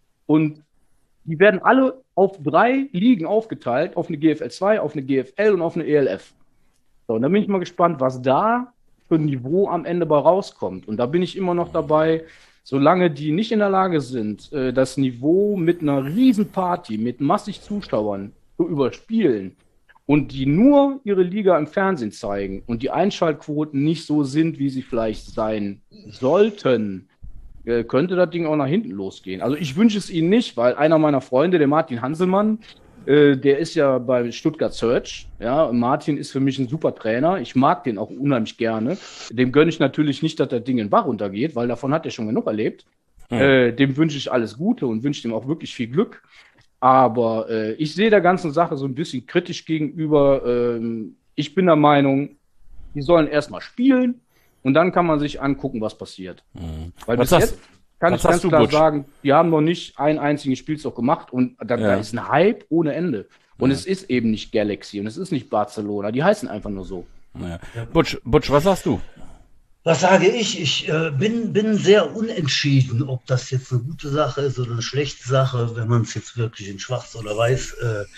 C: Und die werden alle auf 3 Ligen aufgeteilt, auf eine GFL 2, auf eine GFL und auf eine ELF. So, und da bin ich mal gespannt, was da für ein Niveau am Ende bei rauskommt. Und da bin ich immer noch dabei, solange die nicht in der Lage sind, das Niveau mit einer Riesenparty, mit massig Zuschauern zu überspielen, und die nur ihre Liga im Fernsehen zeigen und die Einschaltquoten nicht so sind, wie sie vielleicht sein sollten, könnte das Ding auch nach hinten losgehen. Also ich wünsche es ihnen nicht, weil einer meiner Freunde, der Martin Hanselmann, der ist ja bei Stuttgart Search. Ja, und Martin ist für mich ein super Trainer. Ich mag den auch unheimlich gerne. Dem gönne ich natürlich nicht, dass das Ding in den Bach runtergeht, weil davon hat er schon genug erlebt. Dem wünsche ich alles Gute und wünsche ihm auch wirklich viel Glück. Aber ich sehe der ganzen Sache so ein bisschen kritisch gegenüber. Ich bin der Meinung, die sollen erstmal spielen und dann kann man sich angucken, was passiert. Weil bis jetzt kann ich ganz klar sagen, die haben noch nicht einen einzigen Spielzug gemacht und da ist ein Hype ohne Ende. Und es ist eben nicht Galaxy und es ist nicht Barcelona, die heißen einfach nur so.
B: Ja. Butch, was sagst du?
A: Was sage ich? Ich bin sehr unentschieden, ob das jetzt eine gute Sache ist oder eine schlechte Sache, wenn man es jetzt wirklich in Schwarz oder Weiß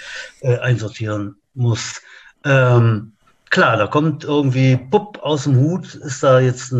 A: einsortieren muss. Klar, da kommt irgendwie, aus dem Hut ist da jetzt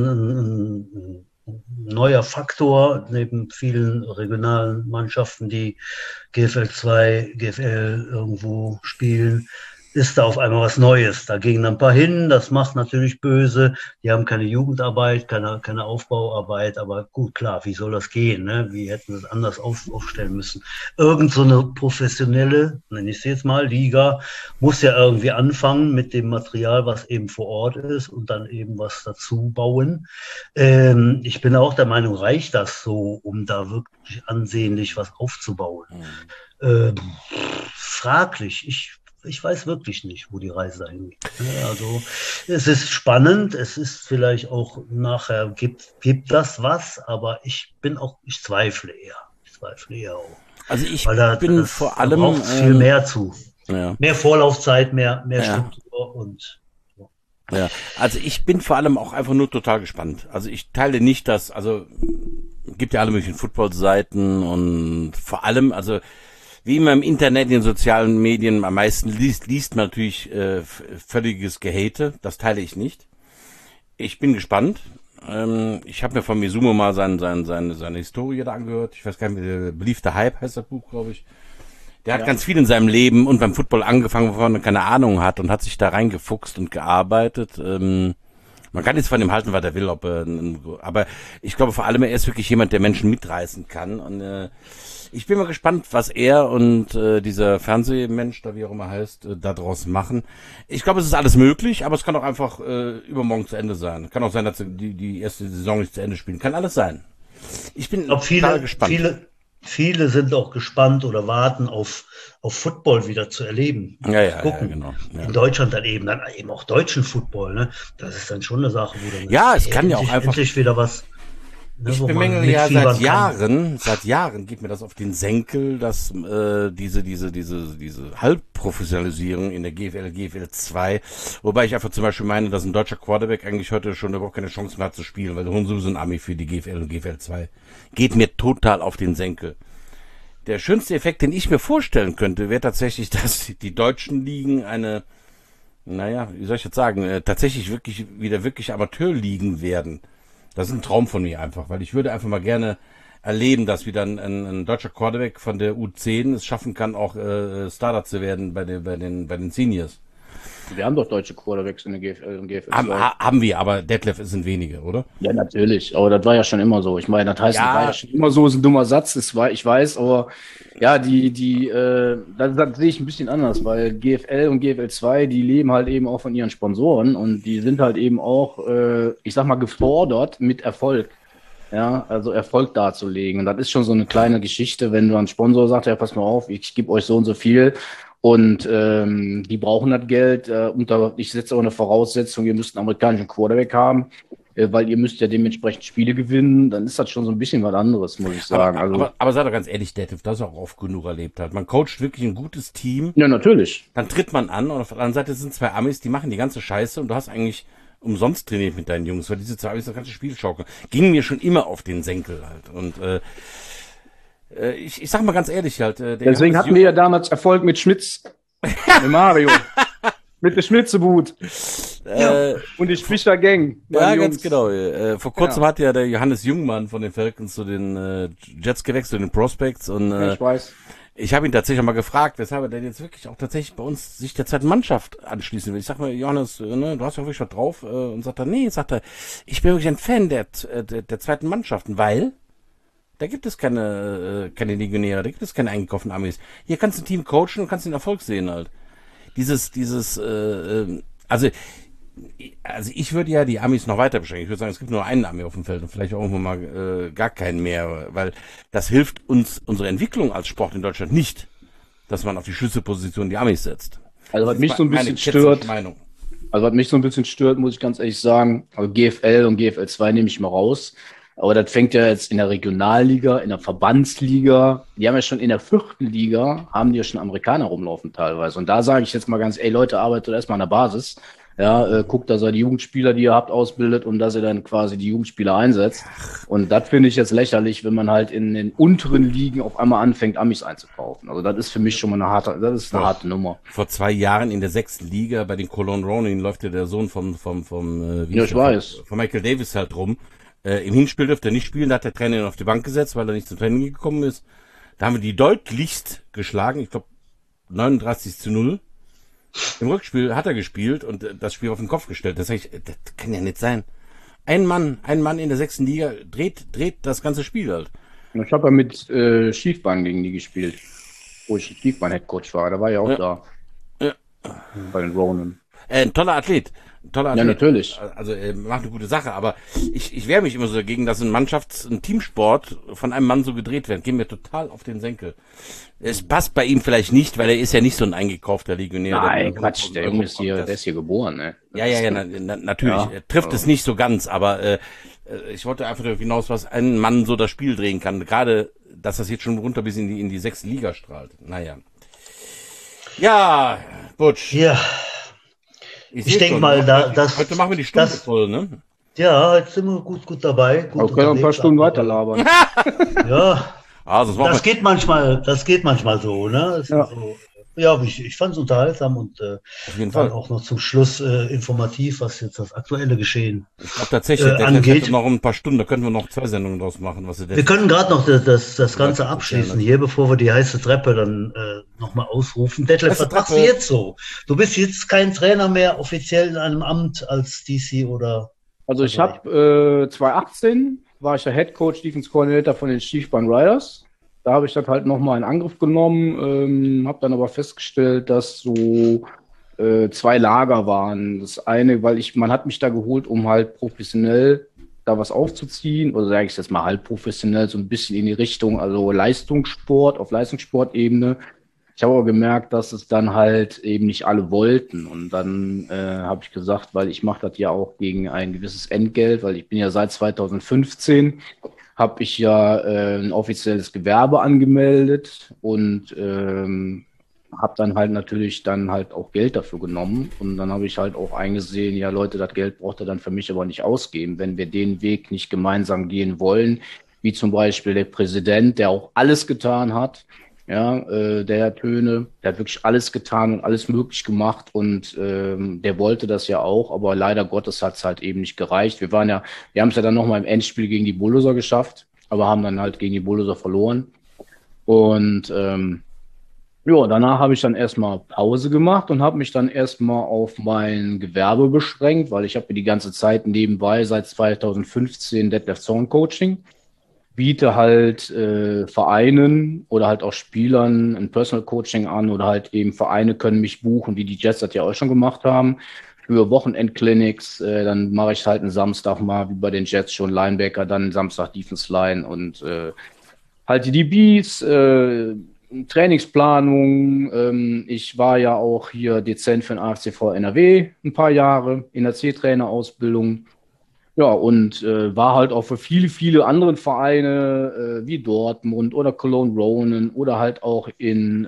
A: ein neuer Faktor neben vielen regionalen Mannschaften, die GFL 2, GFL irgendwo spielen. Ist da auf einmal was Neues. Da gehen ein paar hin, das macht natürlich böse. Die haben keine Jugendarbeit, keine Aufbauarbeit, aber gut, klar, wie soll das gehen? Ne? Wie hätten sie es anders aufstellen müssen? Irgend so eine professionelle, nenne ich es jetzt mal, Liga, muss ja irgendwie anfangen mit dem Material, was eben vor Ort ist und dann eben was dazu bauen. Ich bin auch der Meinung, reicht das so, um da wirklich ansehnlich was aufzubauen? Fraglich. Ich weiß wirklich nicht, wo die Reise dahin geht. Also es ist spannend, es ist vielleicht auch nachher, gibt das was, aber ich zweifle eher. auch.
B: Also ich bin vor allem...
A: Da braucht viel mehr zu. Ja. Mehr Vorlaufzeit, mehr Struktur und...
B: Ja, also ich bin vor allem auch einfach nur total gespannt. Also ich teile nicht gibt ja alle möglichen Football-Seiten und vor allem, also wie immer im Internet, in den sozialen Medien am meisten liest man natürlich völliges Gehate. Das teile ich nicht. Ich bin gespannt. Ich habe mir von Mizumo mal seine Historie da angehört. Ich weiß gar nicht, Believe the Hype heißt das Buch, glaube ich. Der hat ganz viel in seinem Leben und beim Football angefangen, wovon er keine Ahnung hat und hat sich da reingefuchst und gearbeitet. Man kann jetzt von ihm halten, was er will, aber ich glaube vor allem, er ist wirklich jemand, der Menschen mitreißen kann und ich bin mal gespannt, was er und dieser Fernsehmensch, da wie auch immer heißt, da draus machen. Ich glaube, es ist alles möglich, aber es kann auch einfach übermorgen zu Ende sein. Kann auch sein, dass sie die erste Saison nicht zu Ende spielen. Kann alles sein. Ich bin total gespannt.
A: viele sind auch gespannt oder warten auf Football wieder zu erleben.
B: Ja,
A: Gucken.
B: genau. Ja.
A: In Deutschland dann eben auch deutschen Football, ne? Das ist dann schon eine Sache, wo dann
B: Ja, es kann ja auch einfach.
A: endlich wieder was. Ne,
B: Ich
A: wo man
B: bemängel ja
A: mitfiebern kann.
B: seit Jahren geht mir das auf den Senkel, dass diese Halbprofessionalisierung in der GFL, GFL 2, wobei ich einfach zum Beispiel meine, dass ein deutscher Quarterback eigentlich heute schon überhaupt keine Chance mehr hat zu spielen, weil Honsu ist ein Ami für die GFL und GFL 2. Geht mir total auf den Senkel. Der schönste Effekt, den ich mir vorstellen könnte, wäre tatsächlich, dass die deutschen Ligen wie soll ich jetzt sagen, tatsächlich wirklich Amateurligen werden. Das ist ein Traum von mir einfach, weil ich würde einfach mal gerne erleben, dass wieder ein deutscher Quarterback von der U10 es schaffen kann, auch Starter zu werden bei den Seniors.
C: Wir haben doch deutsche Quarterbacks in der GFL und GFL.
B: Haben wir, aber Detlef sind wenige, oder?
C: Ja, natürlich. Aber das war ja schon immer so. Ich meine, das heißt,
B: Ja.
C: das war ja schon immer so, ist ein dummer Satz, ich weiß, aber ja, das sehe ich ein bisschen anders, weil GFL und GFL 2, die leben halt eben auch von ihren Sponsoren und die sind halt eben auch, ich sag mal, gefordert mit Erfolg. Ja, also Erfolg darzulegen. Und das ist schon so eine kleine Geschichte, wenn du ein Sponsor sagst, ja, pass mal auf, ich gebe euch so und so viel. Und die brauchen das Geld. Ich setze auch eine Voraussetzung, ihr müsst einen amerikanischen Quarterback haben, weil ihr müsst ja dementsprechend Spiele gewinnen. Dann ist das schon so ein bisschen was anderes, muss ich sagen.
B: Aber sei doch ganz ehrlich, Detlef, das auch oft genug erlebt hat. Man coacht wirklich ein gutes Team.
C: Ja, natürlich.
B: Dann tritt man an und auf der anderen Seite sind zwei Amis, die machen die ganze Scheiße und du hast eigentlich umsonst trainiert mit deinen Jungs, weil diese zwei Amis das ganze Spiel schaukeln. Ging mir schon immer auf den Senkel halt. Und ich sag mal ganz ehrlich halt.
C: Deswegen hatten wir ja damals Erfolg mit Schmitz. Mit Mario. Mit der Schmitzebut. Und die Splichter Gang.
B: Ja, ganz genau. Vor kurzem hat ja der Johannes Jungmann von den Falcons zu den Jets gewechselt, zu den Prospects. Und
C: ich weiß.
B: ich habe ihn tatsächlich mal gefragt, weshalb er denn jetzt wirklich auch tatsächlich bei uns sich der zweiten Mannschaft anschließen will. Ich sag mal, Johannes, du hast ja wirklich was drauf. Und sagt er, ich bin wirklich ein Fan der zweiten Mannschaften, weil da gibt es keine Legionäre, da gibt es keine eingekauften Amis. Hier kannst du ein Team coachen und kannst den Erfolg sehen halt. Also ich würde ja die Amis noch weiter beschränken. Ich würde sagen, es gibt nur einen Ami auf dem Feld und vielleicht auch irgendwann mal gar keinen mehr, weil das hilft uns, unsere Entwicklung als Sport in Deutschland nicht, dass man auf die Schlüsselposition die Amis setzt.
C: Also was mich so ein bisschen stört, muss ich ganz ehrlich sagen, also GFL und GFL 2 nehme ich mal raus. Aber das fängt ja jetzt in der Regionalliga, in der Verbandsliga. Die haben ja schon in der 4. Liga, haben die ja schon Amerikaner rumlaufen teilweise. Und da sage ich jetzt mal ganz, Leute, arbeitet erstmal an der Basis. Ja, guckt, dass ihr die Jugendspieler, die ihr habt, ausbildet und dass ihr dann quasi die Jugendspieler einsetzt. Und das finde ich jetzt lächerlich, wenn man halt in den unteren Ligen auf einmal anfängt, Amis einzukaufen. Also das ist für mich schon mal eine harte Nummer.
B: Vor 2 Jahren in der 6. Liga bei den Cologne Ronin läuft ja der Sohn vom Michael Davis halt rum. Im Hinspiel dürfte er nicht spielen, da hat der Trainer ihn auf die Bank gesetzt, weil er nicht zum Training gekommen ist. Da haben wir die deutlichst geschlagen, ich glaube 39-0. Im Rückspiel hat er gespielt und das Spiel auf den Kopf gestellt. Das kann ja nicht sein. Ein Mann in der 6. Liga dreht das ganze Spiel halt.
C: Ich habe ja mit Schiefbahn gegen die gespielt, wo ich Schiefbahn-Headcoach war. Da war ja auch da.
B: Ja.
C: Bei den Ronin.
B: Ein toller Athlet.
C: Ja, natürlich.
B: Also macht eine gute Sache, aber ich wehre mich immer so dagegen, dass ein Teamsport von einem Mann so gedreht wird. Geht mir total auf den Senkel. Es passt bei ihm vielleicht nicht, weil er ist ja nicht so ein eingekaufter Legionär.
C: Nein, Quatsch, der Junge ist der ist hier geboren, ne?
B: Ja, natürlich. Ja, er trifft es nicht so ganz, aber ich wollte einfach darauf hinaus, was ein Mann so das Spiel drehen kann. Gerade, dass das jetzt schon runter bis in die 6. Liga strahlt. Naja. Ja, Butch.
A: Ja. Ich denke mal,
B: heute machen wir die Stunde voll, ne?
A: Ja, heute sind wir gut dabei.
C: Wir können ein paar Stunden weiter labern.
A: Ja.
B: Also,
A: das geht manchmal so, ne? Ich fand es unterhaltsam und
B: auf jeden
A: dann
B: Fall
A: auch noch zum Schluss informativ, was jetzt das aktuelle Geschehen
B: Ich glaube tatsächlich,
A: angeht.
B: Noch ein paar Stunden, da können wir noch 2 Sendungen draus machen.
A: Wir können gerade noch das Ganze abschließen hier, bevor wir die heiße Treppe dann nochmal ausrufen. Detlef, was machst du jetzt so? Du bist jetzt kein Trainer mehr offiziell in einem Amt als DC oder?
C: Also ich habe 2018 war ich der Head Coach, Defense Coordinator von den Schiefbahn Riders. Da habe ich das halt nochmal in Angriff genommen, habe dann aber festgestellt, dass so 2 Lager waren. Das eine, weil man hat mich da geholt, um halt professionell da was aufzuziehen, oder sage ich jetzt mal halb professionell, so ein bisschen in die Richtung, also Leistungssport, auf Leistungssportebene. Ich habe aber gemerkt, dass es dann halt eben nicht alle wollten. Und dann habe ich gesagt, weil ich mache das ja auch gegen ein gewisses Entgelt, weil ich bin ja seit 2015, habe ich ja ein offizielles Gewerbe angemeldet und habe dann halt natürlich dann halt auch Geld dafür genommen. Und dann habe ich halt auch eingesehen, ja Leute, das Geld braucht ihr dann für mich aber nicht ausgeben, wenn wir den Weg nicht gemeinsam gehen wollen, wie zum Beispiel der Präsident, der auch alles getan hat. Ja, der Herr Töne, der hat wirklich alles getan und alles möglich gemacht und der wollte das ja auch, aber leider Gottes hat es halt eben nicht gereicht. Wir haben es ja dann nochmal im Endspiel gegen die Bulldozer geschafft, aber haben dann halt gegen die Bulldozer verloren. Und ja, danach habe ich dann erstmal Pause gemacht und habe mich dann erstmal auf mein Gewerbe beschränkt, weil ich habe mir die ganze Zeit nebenbei seit 2015 Detlef Zorn Coaching, biete halt Vereinen oder halt auch Spielern ein Personal Coaching an oder halt eben Vereine können mich buchen, wie die Jets das ja auch schon gemacht haben, für Wochenendclinics. Dann mache ich halt einen Samstag mal, wie bei den Jets schon Linebacker, dann Samstag Defense Line und halt die DBs, Trainingsplanung. Ich war ja auch hier Dezent für den AFCV NRW ein paar Jahre in der C-Trainer-Ausbildung. Ja, und war halt auch für viele, viele andere Vereine wie Dortmund oder Cologne Ronan oder halt auch in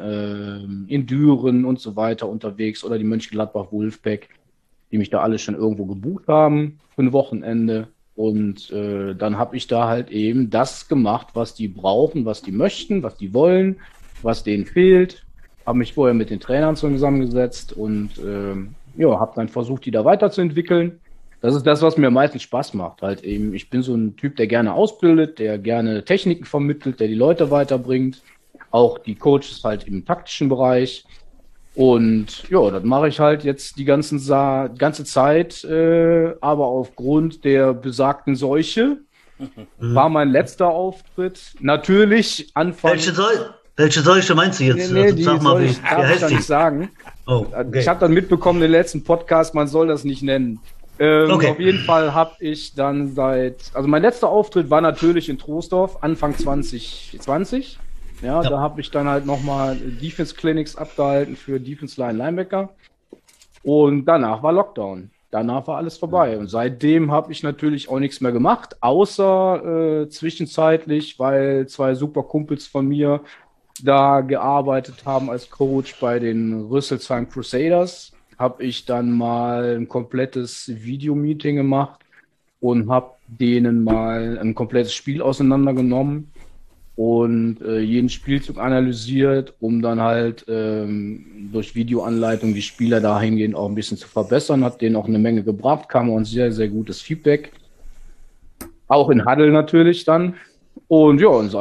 C: Düren und so weiter unterwegs oder die Mönchengladbach Wolfpack, die mich da alle schon irgendwo gebucht haben für ein Wochenende. Und dann habe ich da halt eben das gemacht, was die brauchen, was die möchten, was die wollen, was denen fehlt. Habe mich vorher mit den Trainern zusammengesetzt und ja, habe dann versucht, die da weiterzuentwickeln. Das ist das, was mir meistens Spaß macht. Halt eben, ich bin so ein Typ, der gerne ausbildet, der gerne Techniken vermittelt, der die Leute weiterbringt. Auch die Coaches halt im taktischen Bereich. Und ja, das mache ich halt jetzt die ganze Zeit. Aber aufgrund der besagten Seuche war mein letzter Auftritt natürlich Anfang.
A: Welche Seuche meinst du jetzt?
C: Nee, also, sag mal, wie heißt die? Nicht sagen. Oh, okay. Ich habe dann mitbekommen, den letzten Podcast, man soll das nicht nennen. Okay. Auf jeden Fall habe ich dann also mein letzter Auftritt war natürlich in Troisdorf, Anfang 2020. Ja, da habe ich dann halt nochmal Defense Clinics abgehalten für Defense Line Linebacker. Und danach war Lockdown. Danach war alles vorbei. Und seitdem habe ich natürlich auch nichts mehr gemacht, außer zwischenzeitlich, weil zwei super Kumpels von mir da gearbeitet haben als Coach bei den Rüsselsheim Crusaders. Habe ich dann mal ein komplettes Videomeeting gemacht und habe denen mal ein komplettes Spiel auseinandergenommen und jeden Spielzug analysiert, um dann halt durch Videoanleitung die Spieler dahingehend auch ein bisschen zu verbessern. Hat denen auch eine Menge gebracht, kam auch ein sehr, sehr gutes Feedback. Auch in Huddle natürlich dann. Und ja, und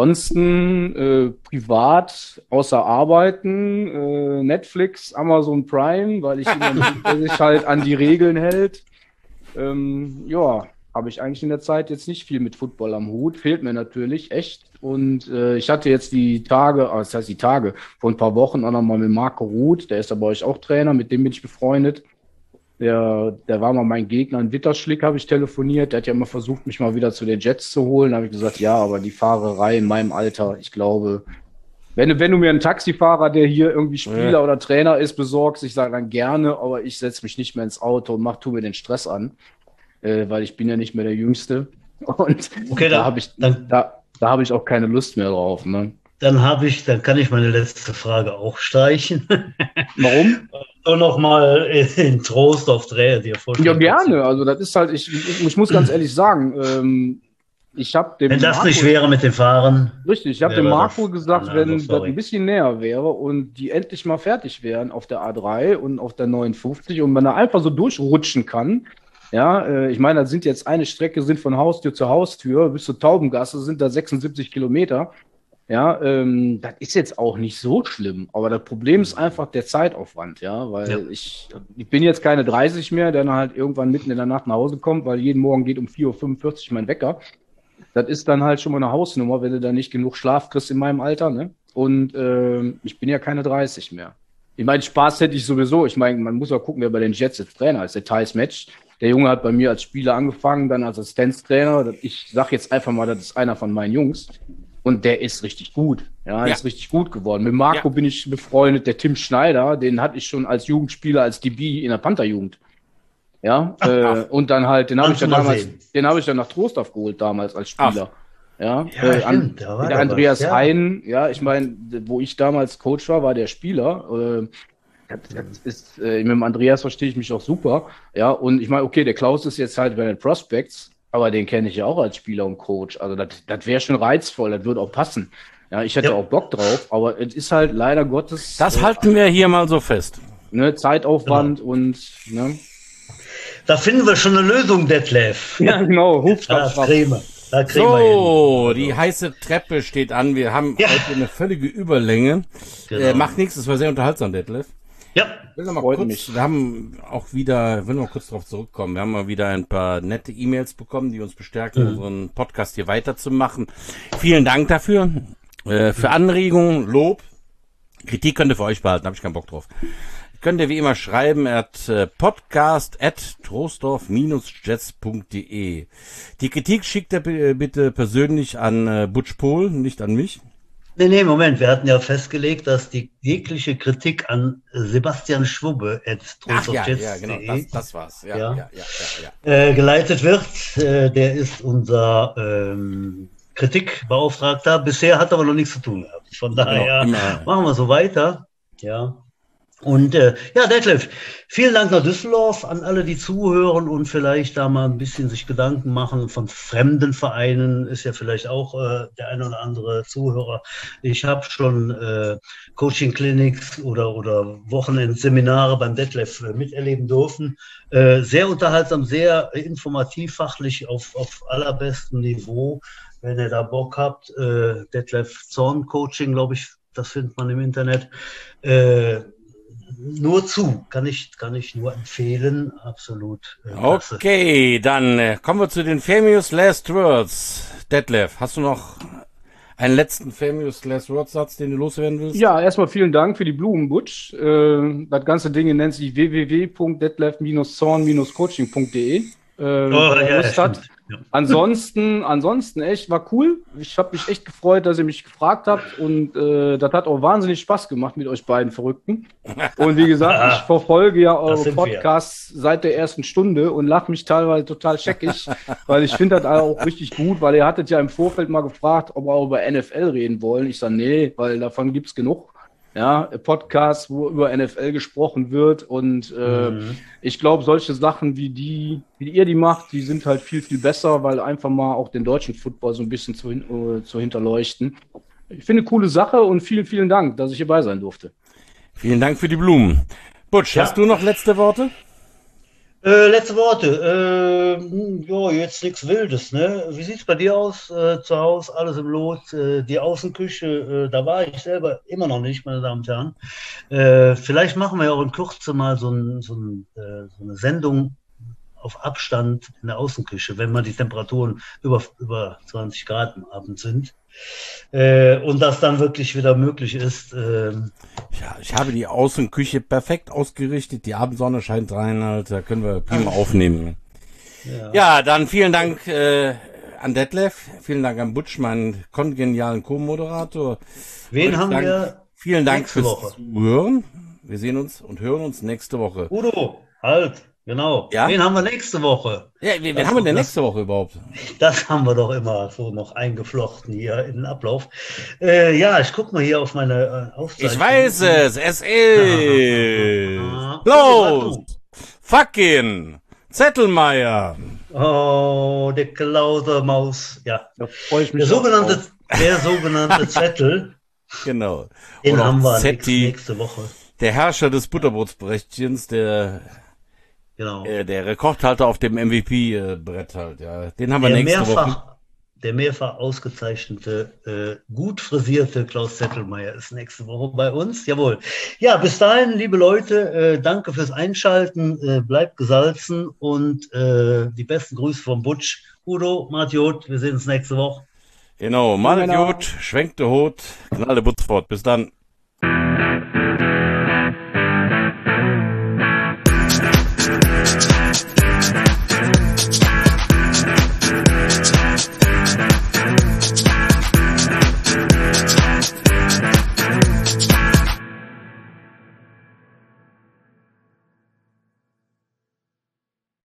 C: ansonsten privat, außer Arbeiten, Netflix, Amazon Prime, weil ich sich halt an die Regeln hält. Ja, habe ich eigentlich in der Zeit jetzt nicht viel mit Football am Hut. Fehlt mir natürlich, echt. Und ich hatte jetzt vor ein paar Wochen auch nochmal mit Marco Ruth, der ist ja bei euch auch Trainer, mit dem bin ich befreundet. Der war mal mein Gegner in Witterschlick, habe ich telefoniert. Der hat ja immer versucht, mich mal wieder zu den Jets zu holen. Da habe ich gesagt, ja, aber die Fahrerei in meinem Alter, ich glaube, wenn du mir einen Taxifahrer, der hier irgendwie Spieler oder Trainer ist, besorgst, ich sage dann gerne, aber ich setze mich nicht mehr ins Auto und tu mir den Stress an, weil ich bin ja nicht mehr der Jüngste. Und okay, da habe ich auch keine Lust mehr drauf. Ne?
A: Dann kann ich meine letzte Frage auch streichen.
C: Warum?
A: Und nochmal in Troisdorf dir vorstellen.
C: Ja, gerne. Also das ist halt, ich muss ganz ehrlich sagen, ich habe dem
A: wenn das Marco, nicht wäre mit dem Fahren.
C: Richtig, ich habe dem Marco gesagt, wenn das ein bisschen näher wäre und die endlich mal fertig wären auf der A3 und auf der 59 und man da einfach so durchrutschen kann. Ja, ich meine, das sind jetzt eine Strecke, sind von Haustür zu Haustür bis zur Taubengasse, sind da 76 Kilometer. Ja, das ist jetzt auch nicht so schlimm, aber das Problem ist einfach der Zeitaufwand, ja, weil ich bin jetzt keine 30 mehr, der dann halt irgendwann mitten in der Nacht nach Hause kommt, weil jeden Morgen geht um 4:45 Uhr mein Wecker. Das ist dann halt schon mal eine Hausnummer, wenn du da nicht genug Schlaf kriegst in meinem Alter, ne? Und ich bin ja keine 30 mehr. Ich meine, Spaß hätte ich sowieso. Ich meine, man muss ja gucken, wer bei den Jets jetzt Trainer ist. Der Thais Match, Der Junge hat bei mir als Spieler angefangen, dann als Assistenztrainer. Ich sage jetzt einfach mal, das ist einer von meinen Jungs. Und der ist richtig gut. Ja, ist richtig gut geworden. Mit Marco bin ich befreundet. Der Tim Schneider, den hatte ich schon als Jugendspieler, als DB in der Pantherjugend. Ja, und dann halt, den habe ich dann nach Trostorf geholt damals als Spieler. Ja,
A: stimmt,
C: der Andreas Hein, ja, ich meine, wo ich damals Coach war der Spieler. Das ist, mit dem Andreas verstehe ich mich auch super. Ja, und ich meine, okay, der Klaus ist jetzt halt bei den Prospects, aber den kenne ich ja auch als Spieler und Coach. Also das wäre schon reizvoll, das würde auch passen. Ja, ich hätte auch Bock drauf, aber es ist halt leider Gottes.
B: Das halten wir hier mal so fest.
C: Ne, Zeitaufwand und ne.
A: Da finden wir schon eine Lösung, Detlef.
C: Ja, genau,
A: Hufstabschaft.
B: So, die heiße Treppe steht an. Wir haben heute eine völlige Überlänge. Genau. Macht nichts, das war sehr unterhaltsam, Detlef.
A: Ja,
B: will noch kurz darauf zurückkommen. Wir haben mal wieder ein paar nette E-Mails bekommen, die uns bestärken, unseren Podcast hier weiterzumachen. Vielen Dank dafür. Für Anregungen, Lob, Kritik könnt ihr für euch behalten, habe ich keinen Bock drauf. Könnt ihr wie immer schreiben podcast@trostorf-jets.de. Die Kritik schickt ihr bitte persönlich an Butch Pohl, nicht an mich.
A: Nee, Moment. Wir hatten ja festgelegt, dass die jegliche Kritik an Sebastian Schwubbe
B: genau, das war's.
A: Geleitet wird. Der ist unser Kritikbeauftragter. Bisher hat aber noch nichts zu tun gehabt. Von daher machen wir so weiter. Ja. Und Detlef, vielen Dank nach Düsseldorf an alle, die zuhören und vielleicht da mal ein bisschen sich Gedanken machen von fremden Vereinen, ist ja vielleicht auch der ein oder andere Zuhörer. Ich habe schon Coaching-Clinics oder Wochenendseminare beim Detlef miterleben dürfen. Sehr unterhaltsam, sehr informativ, fachlich auf allerbestem Niveau. Wenn ihr da Bock habt, Detlef Zorn Coaching, glaube ich, das findet man im Internet. Kann ich nur empfehlen, absolut.
B: Okay, dann kommen wir zu den Famous Last Words. Detlef, hast du noch einen letzten Famous Last Words Satz, den du loswerden willst?
C: Ja, erstmal vielen Dank für die Blumen, Butch. Das ganze Ding nennt sich www.detlef-zorn-coaching.de. Ansonsten echt, war cool. Ich habe mich echt gefreut, dass ihr mich gefragt habt und das hat auch wahnsinnig Spaß gemacht mit euch beiden Verrückten. Und wie gesagt, ich verfolge ja eure Podcasts seit der ersten Stunde und lache mich teilweise total scheckig, weil ich finde das auch richtig gut, weil ihr hattet ja im Vorfeld mal gefragt, ob wir auch über NFL reden wollen. Ich sage, nee, weil davon gibt's genug. Ja, Podcasts, wo über NFL gesprochen wird und ich glaube, solche Sachen wie ihr die macht, die sind halt viel, viel besser, weil einfach mal auch den deutschen Football so ein bisschen zu hinterleuchten. Ich finde eine coole Sache und vielen, vielen Dank, dass ich hierbei sein durfte.
B: Vielen Dank für die Blumen. Butch, hast du noch letzte Worte?
A: Letzte Worte. Jetzt nichts Wildes, ne? Wie sieht's bei dir aus? Zu Hause, alles im Lot. Die Außenküche, da war ich selber immer noch nicht, meine Damen und Herren. Vielleicht machen wir ja auch in Kürze mal so eine Sendung auf Abstand in der Außenküche, wenn mal die Temperaturen über 20 Grad am Abend sind. Und das dann wirklich wieder möglich ist.
B: Ich habe die Außenküche perfekt ausgerichtet. Die Abendsonne scheint rein, halt, da können wir prima aufnehmen. Ja, dann vielen Dank an Detlef, vielen Dank an Butch, meinen kongenialen Co-Moderator. Vielen Dank fürs Zuhören. Wir sehen uns und hören uns nächste Woche.
A: Udo, halt. Genau.
B: Ja?
A: Wen haben wir nächste Woche?
B: Ja, wen haben wir denn nächste Woche überhaupt?
A: Das haben wir doch immer so noch eingeflochten hier in den Ablauf. Ich gucke mal hier auf meine Aufzeichnung.
B: Ich weiß es. Es ist los. Fucking Zettelmeier.
A: Oh, der klaue Maus. Ja.
C: Da freue ich mich
A: der sogenannte Zettel.
B: Genau.
A: Den
B: oder
A: haben wir
B: Zetti,
A: nächste Woche.
B: Der Herrscher des Butterbrotsbrettchens, der Rekordhalter auf dem MVP-Brett halt, ja. Den haben wir nächste Woche.
A: Der mehrfach ausgezeichnete, gut frisierte Klaus Zettelmeier ist nächste Woche bei uns. Jawohl. Ja, bis dahin, liebe Leute, danke fürs Einschalten, bleibt gesalzen und die besten Grüße vom Butch. Udo, Matjot, wir sehen uns nächste Woche.
B: Genau, Matjot, schwenkt der Hut, knalle Butz fort. Bis dann.